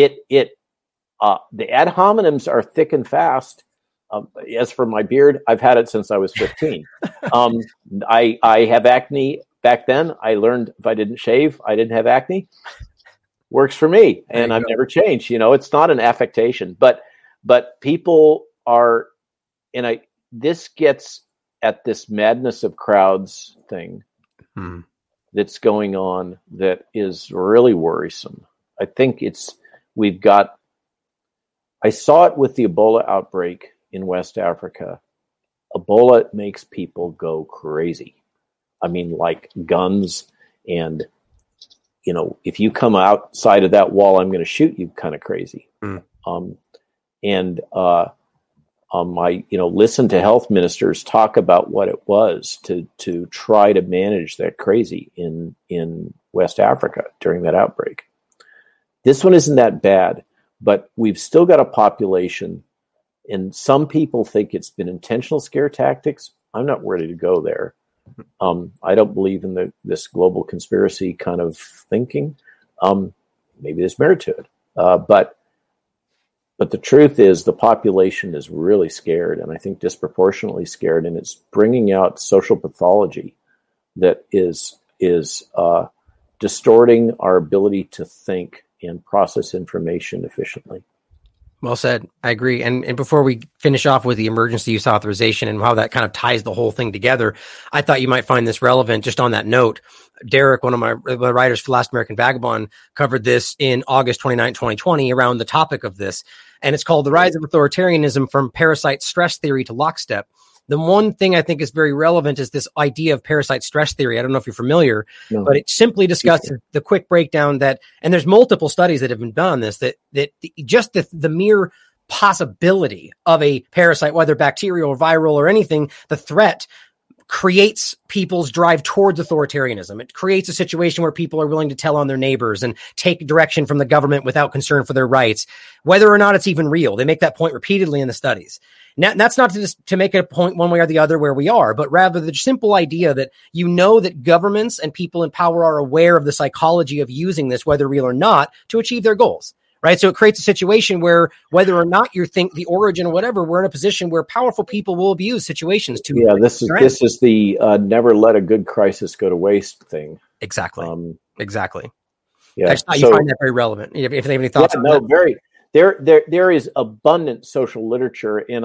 the ad hominems are thick and fast. As for my beard, I've had it since I was 15. I have acne. Back then, I learned if I didn't shave, I didn't have acne. Works for me, and I've never changed. You know, it's not an affectation, but people are, and this gets at this madness of crowds thing that's going on that is really worrisome. I think I saw it with the Ebola outbreak in West Africa. Ebola makes people go crazy. I mean, like guns and, you know, if you come outside of that wall, I'm going to shoot you kind of crazy. I listen to health ministers talk about what it was to try to manage that crazy in West Africa during that outbreak. This one isn't that bad, but we've still got a population, and some people think it's been intentional scare tactics. I'm not ready to go there. I don't believe in this global conspiracy kind of thinking. Maybe there's merit to it, but the truth is the population is really scared, and I think disproportionately scared, and it's bringing out social pathology that is distorting our ability to think and process information efficiently. Well said. I agree. And before we finish off with the emergency use authorization and how that kind of ties the whole thing together, I thought you might find this relevant just on that note. Derek, one of my writers for Last American Vagabond, covered this in August 29, 2020 around the topic of this. And it's called The Rise of Authoritarianism from Parasite Stress Theory to Lockstep. The one thing I think is very relevant is this idea of parasite stress theory. I don't know if you're familiar, but it simply discusses the quick breakdown that, and there's multiple studies that have been done on this, that just the mere possibility of a parasite, whether bacterial or viral or anything, the threat creates people's drive towards authoritarianism. It creates a situation where people are willing to tell on their neighbors and take direction from the government without concern for their rights, whether or not it's even real. They make that point repeatedly in the studies. Now, that's not to make a point one way or the other where we are, but rather the simple idea that you know that governments and people in power are aware of the psychology of using this, whether real or not, to achieve their goals. Right. So it creates a situation where whether or not you think the origin or whatever, we're in a position where powerful people will abuse situations to. Yeah, this is the never let a good crisis go to waste thing. Exactly. Exactly. Yeah. I just thought you find that very relevant. If they have any thoughts on that. Very. There is abundant social literature, and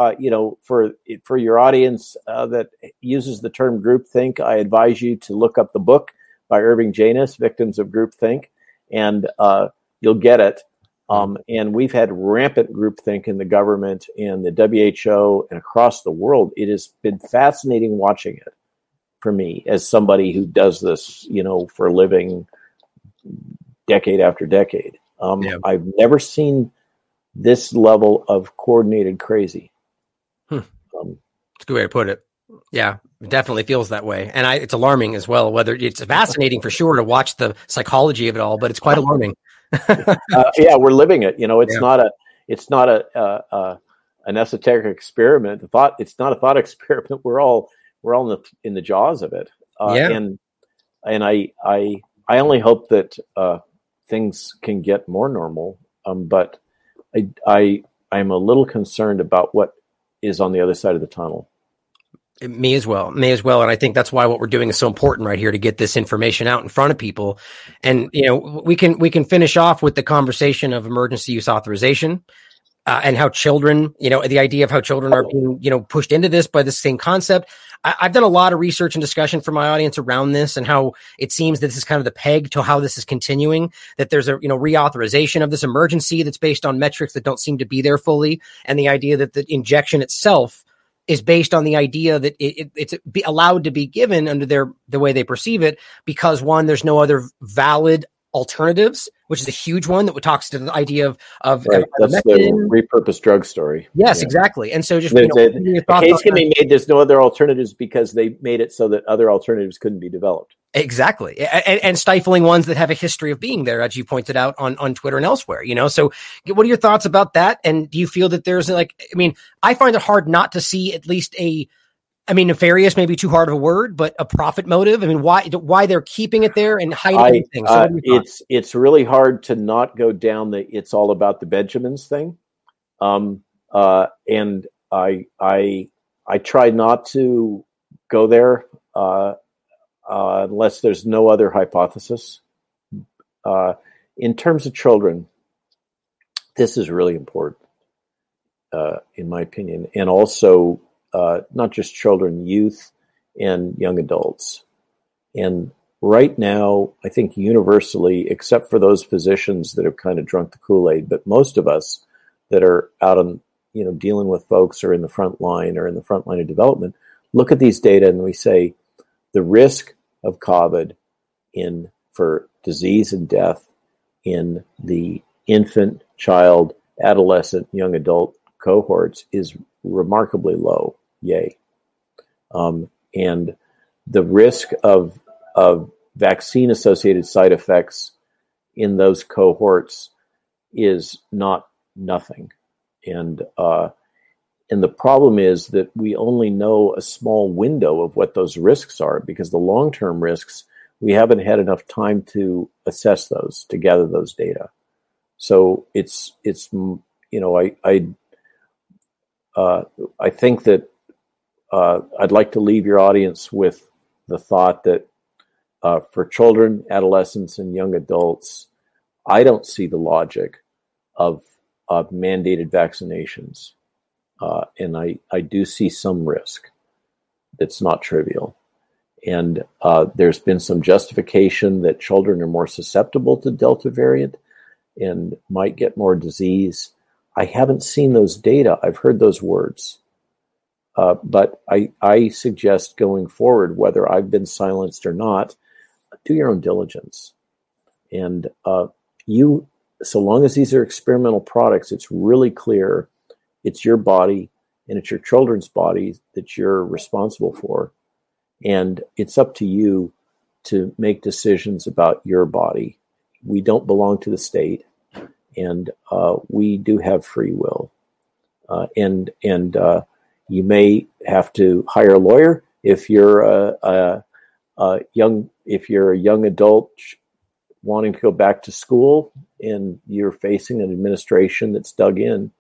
for your audience that uses the term groupthink, I advise you to look up the book by Irving Janis, Victims of Groupthink, and you'll get it. And we've had rampant groupthink in the government and the WHO and across the world. It has been fascinating watching it for me as somebody who does this, for a living, decade after decade. I've never seen this level of coordinated crazy. It's a good way to put it. Yeah, it definitely feels that way. And it's alarming as well, whether it's fascinating for sure to watch the psychology of it all, but it's quite alarming. Yeah, we're living it. It's not an esoteric experiment. It's not a thought experiment. We're all in the jaws of it. And I only hope that things can get more normal. But I'm a little concerned about what is on the other side of the tunnel. Me as well. And I think that's why what we're doing is so important right here, to get this information out in front of people. And, we can finish off with the conversation of emergency use authorization and how children, the idea of how children are being, pushed into this by the same concept. I've done a lot of research and discussion for my audience around this and how it seems that this is kind of the peg to how this is continuing, that there's a, reauthorization of this emergency that's based on metrics that don't seem to be there fully. And the idea that the injection itself is based on the idea that it's allowed to be given under the way they perceive it, because one, there's no other valid alternatives, which is a huge one that talks to the idea of right. That's the repurposed drug story. Yes, exactly. And so just the case can be made. There's no other alternatives because they made it so that other alternatives couldn't be developed. Exactly. And stifling ones that have a history of being there, as you pointed out on Twitter and elsewhere, So what are your thoughts about that? And do you feel that there's I find it hard not to see at least nefarious, maybe too hard of a word, but a profit motive. Why they're keeping it there and hiding things? It's really hard to not go down it's all about the Benjamins thing. And I try not to go there, unless there's no other hypothesis. In terms of children, this is really important, in my opinion, and also not just children, youth, and young adults. And right now, I think universally, except for those physicians that have kind of drunk the Kool-Aid, but most of us that are out on, dealing with folks or in the front line or in the front line of development, look at these data and we say the risk of COVID for disease and death in the infant, child, adolescent, young adult cohorts is remarkably low. Yay. And the risk of vaccine associated side effects in those cohorts is nothing. And the problem is that we only know a small window of what those risks are, because the long-term risks, we haven't had enough time to assess those, to gather those data. So I think that I'd like to leave your audience with the thought that for children, adolescents, and young adults, I don't see the logic of mandated vaccinations. And I do see some risk that's not trivial. And there's been some justification that children are more susceptible to Delta variant and might get more disease. I haven't seen those data. I've heard those words. But I suggest going forward, whether I've been silenced or not, do your own diligence. And so long as these are experimental products, it's really clear it's your body and it's your children's body that you're responsible for. And it's up to you to make decisions about your body. We don't belong to the state, and we do have free will. And you may have to hire a lawyer if you're a young adult wanting to go back to school and you're facing an administration that's dug in.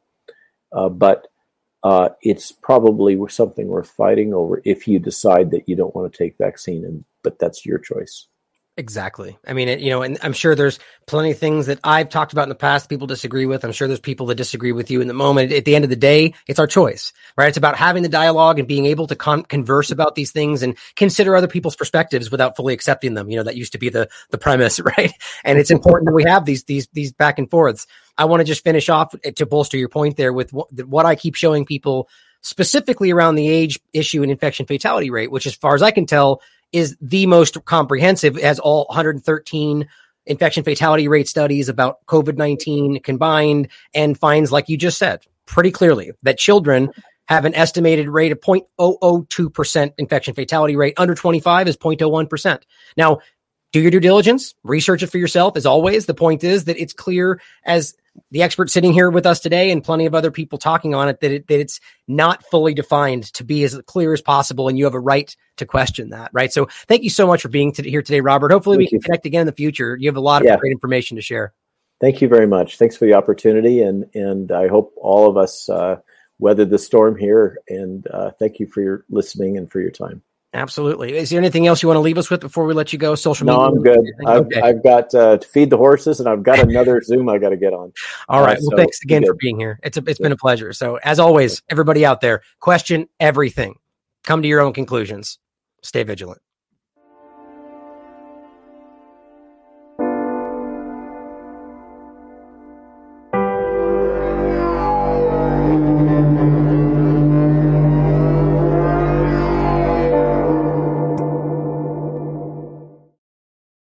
But it's probably something worth fighting over if you decide that you don't want to take vaccine, but that's your choice. Exactly. And I'm sure there's plenty of things that I've talked about in the past people disagree with. I'm sure there's people that disagree with you in the moment. At the end of the day, it's our choice, right? It's about having the dialogue and being able to converse about these things and consider other people's perspectives without fully accepting them. That used to be the premise, right? And it's important that we have these back and forths. I want to just finish off to bolster your point there with what I keep showing people specifically around the age issue and infection fatality rate, which as far as I can tell is the most comprehensive, as all 113 infection fatality rate studies about COVID-19 combined, and finds, like you just said, pretty clearly that children have an estimated rate of 0.002% infection fatality rate. Under 25 is 0.01%. Now, do your due diligence, research it for yourself. As always, the point is that it's clear, as the expert sitting here with us today and plenty of other people talking on it, that it's not fully defined to be as clear as possible. And you have a right to question that, right? So thank you so much for being here today, Robert. Hopefully we can connect again in the future. You have a lot of great information to share. Thank you very much. Thanks for the opportunity. And I hope all of us weather the storm here. And thank you for your listening and for your time. Absolutely. Is there anything else you want to leave us with before we let you go? Social media? No, I'm good. I've got to feed the horses, and I've got another Zoom I got to get on. All right. Well, thanks again for being here. It's been a pleasure. So as always, everybody out there, question everything. Come to your own conclusions. Stay vigilant.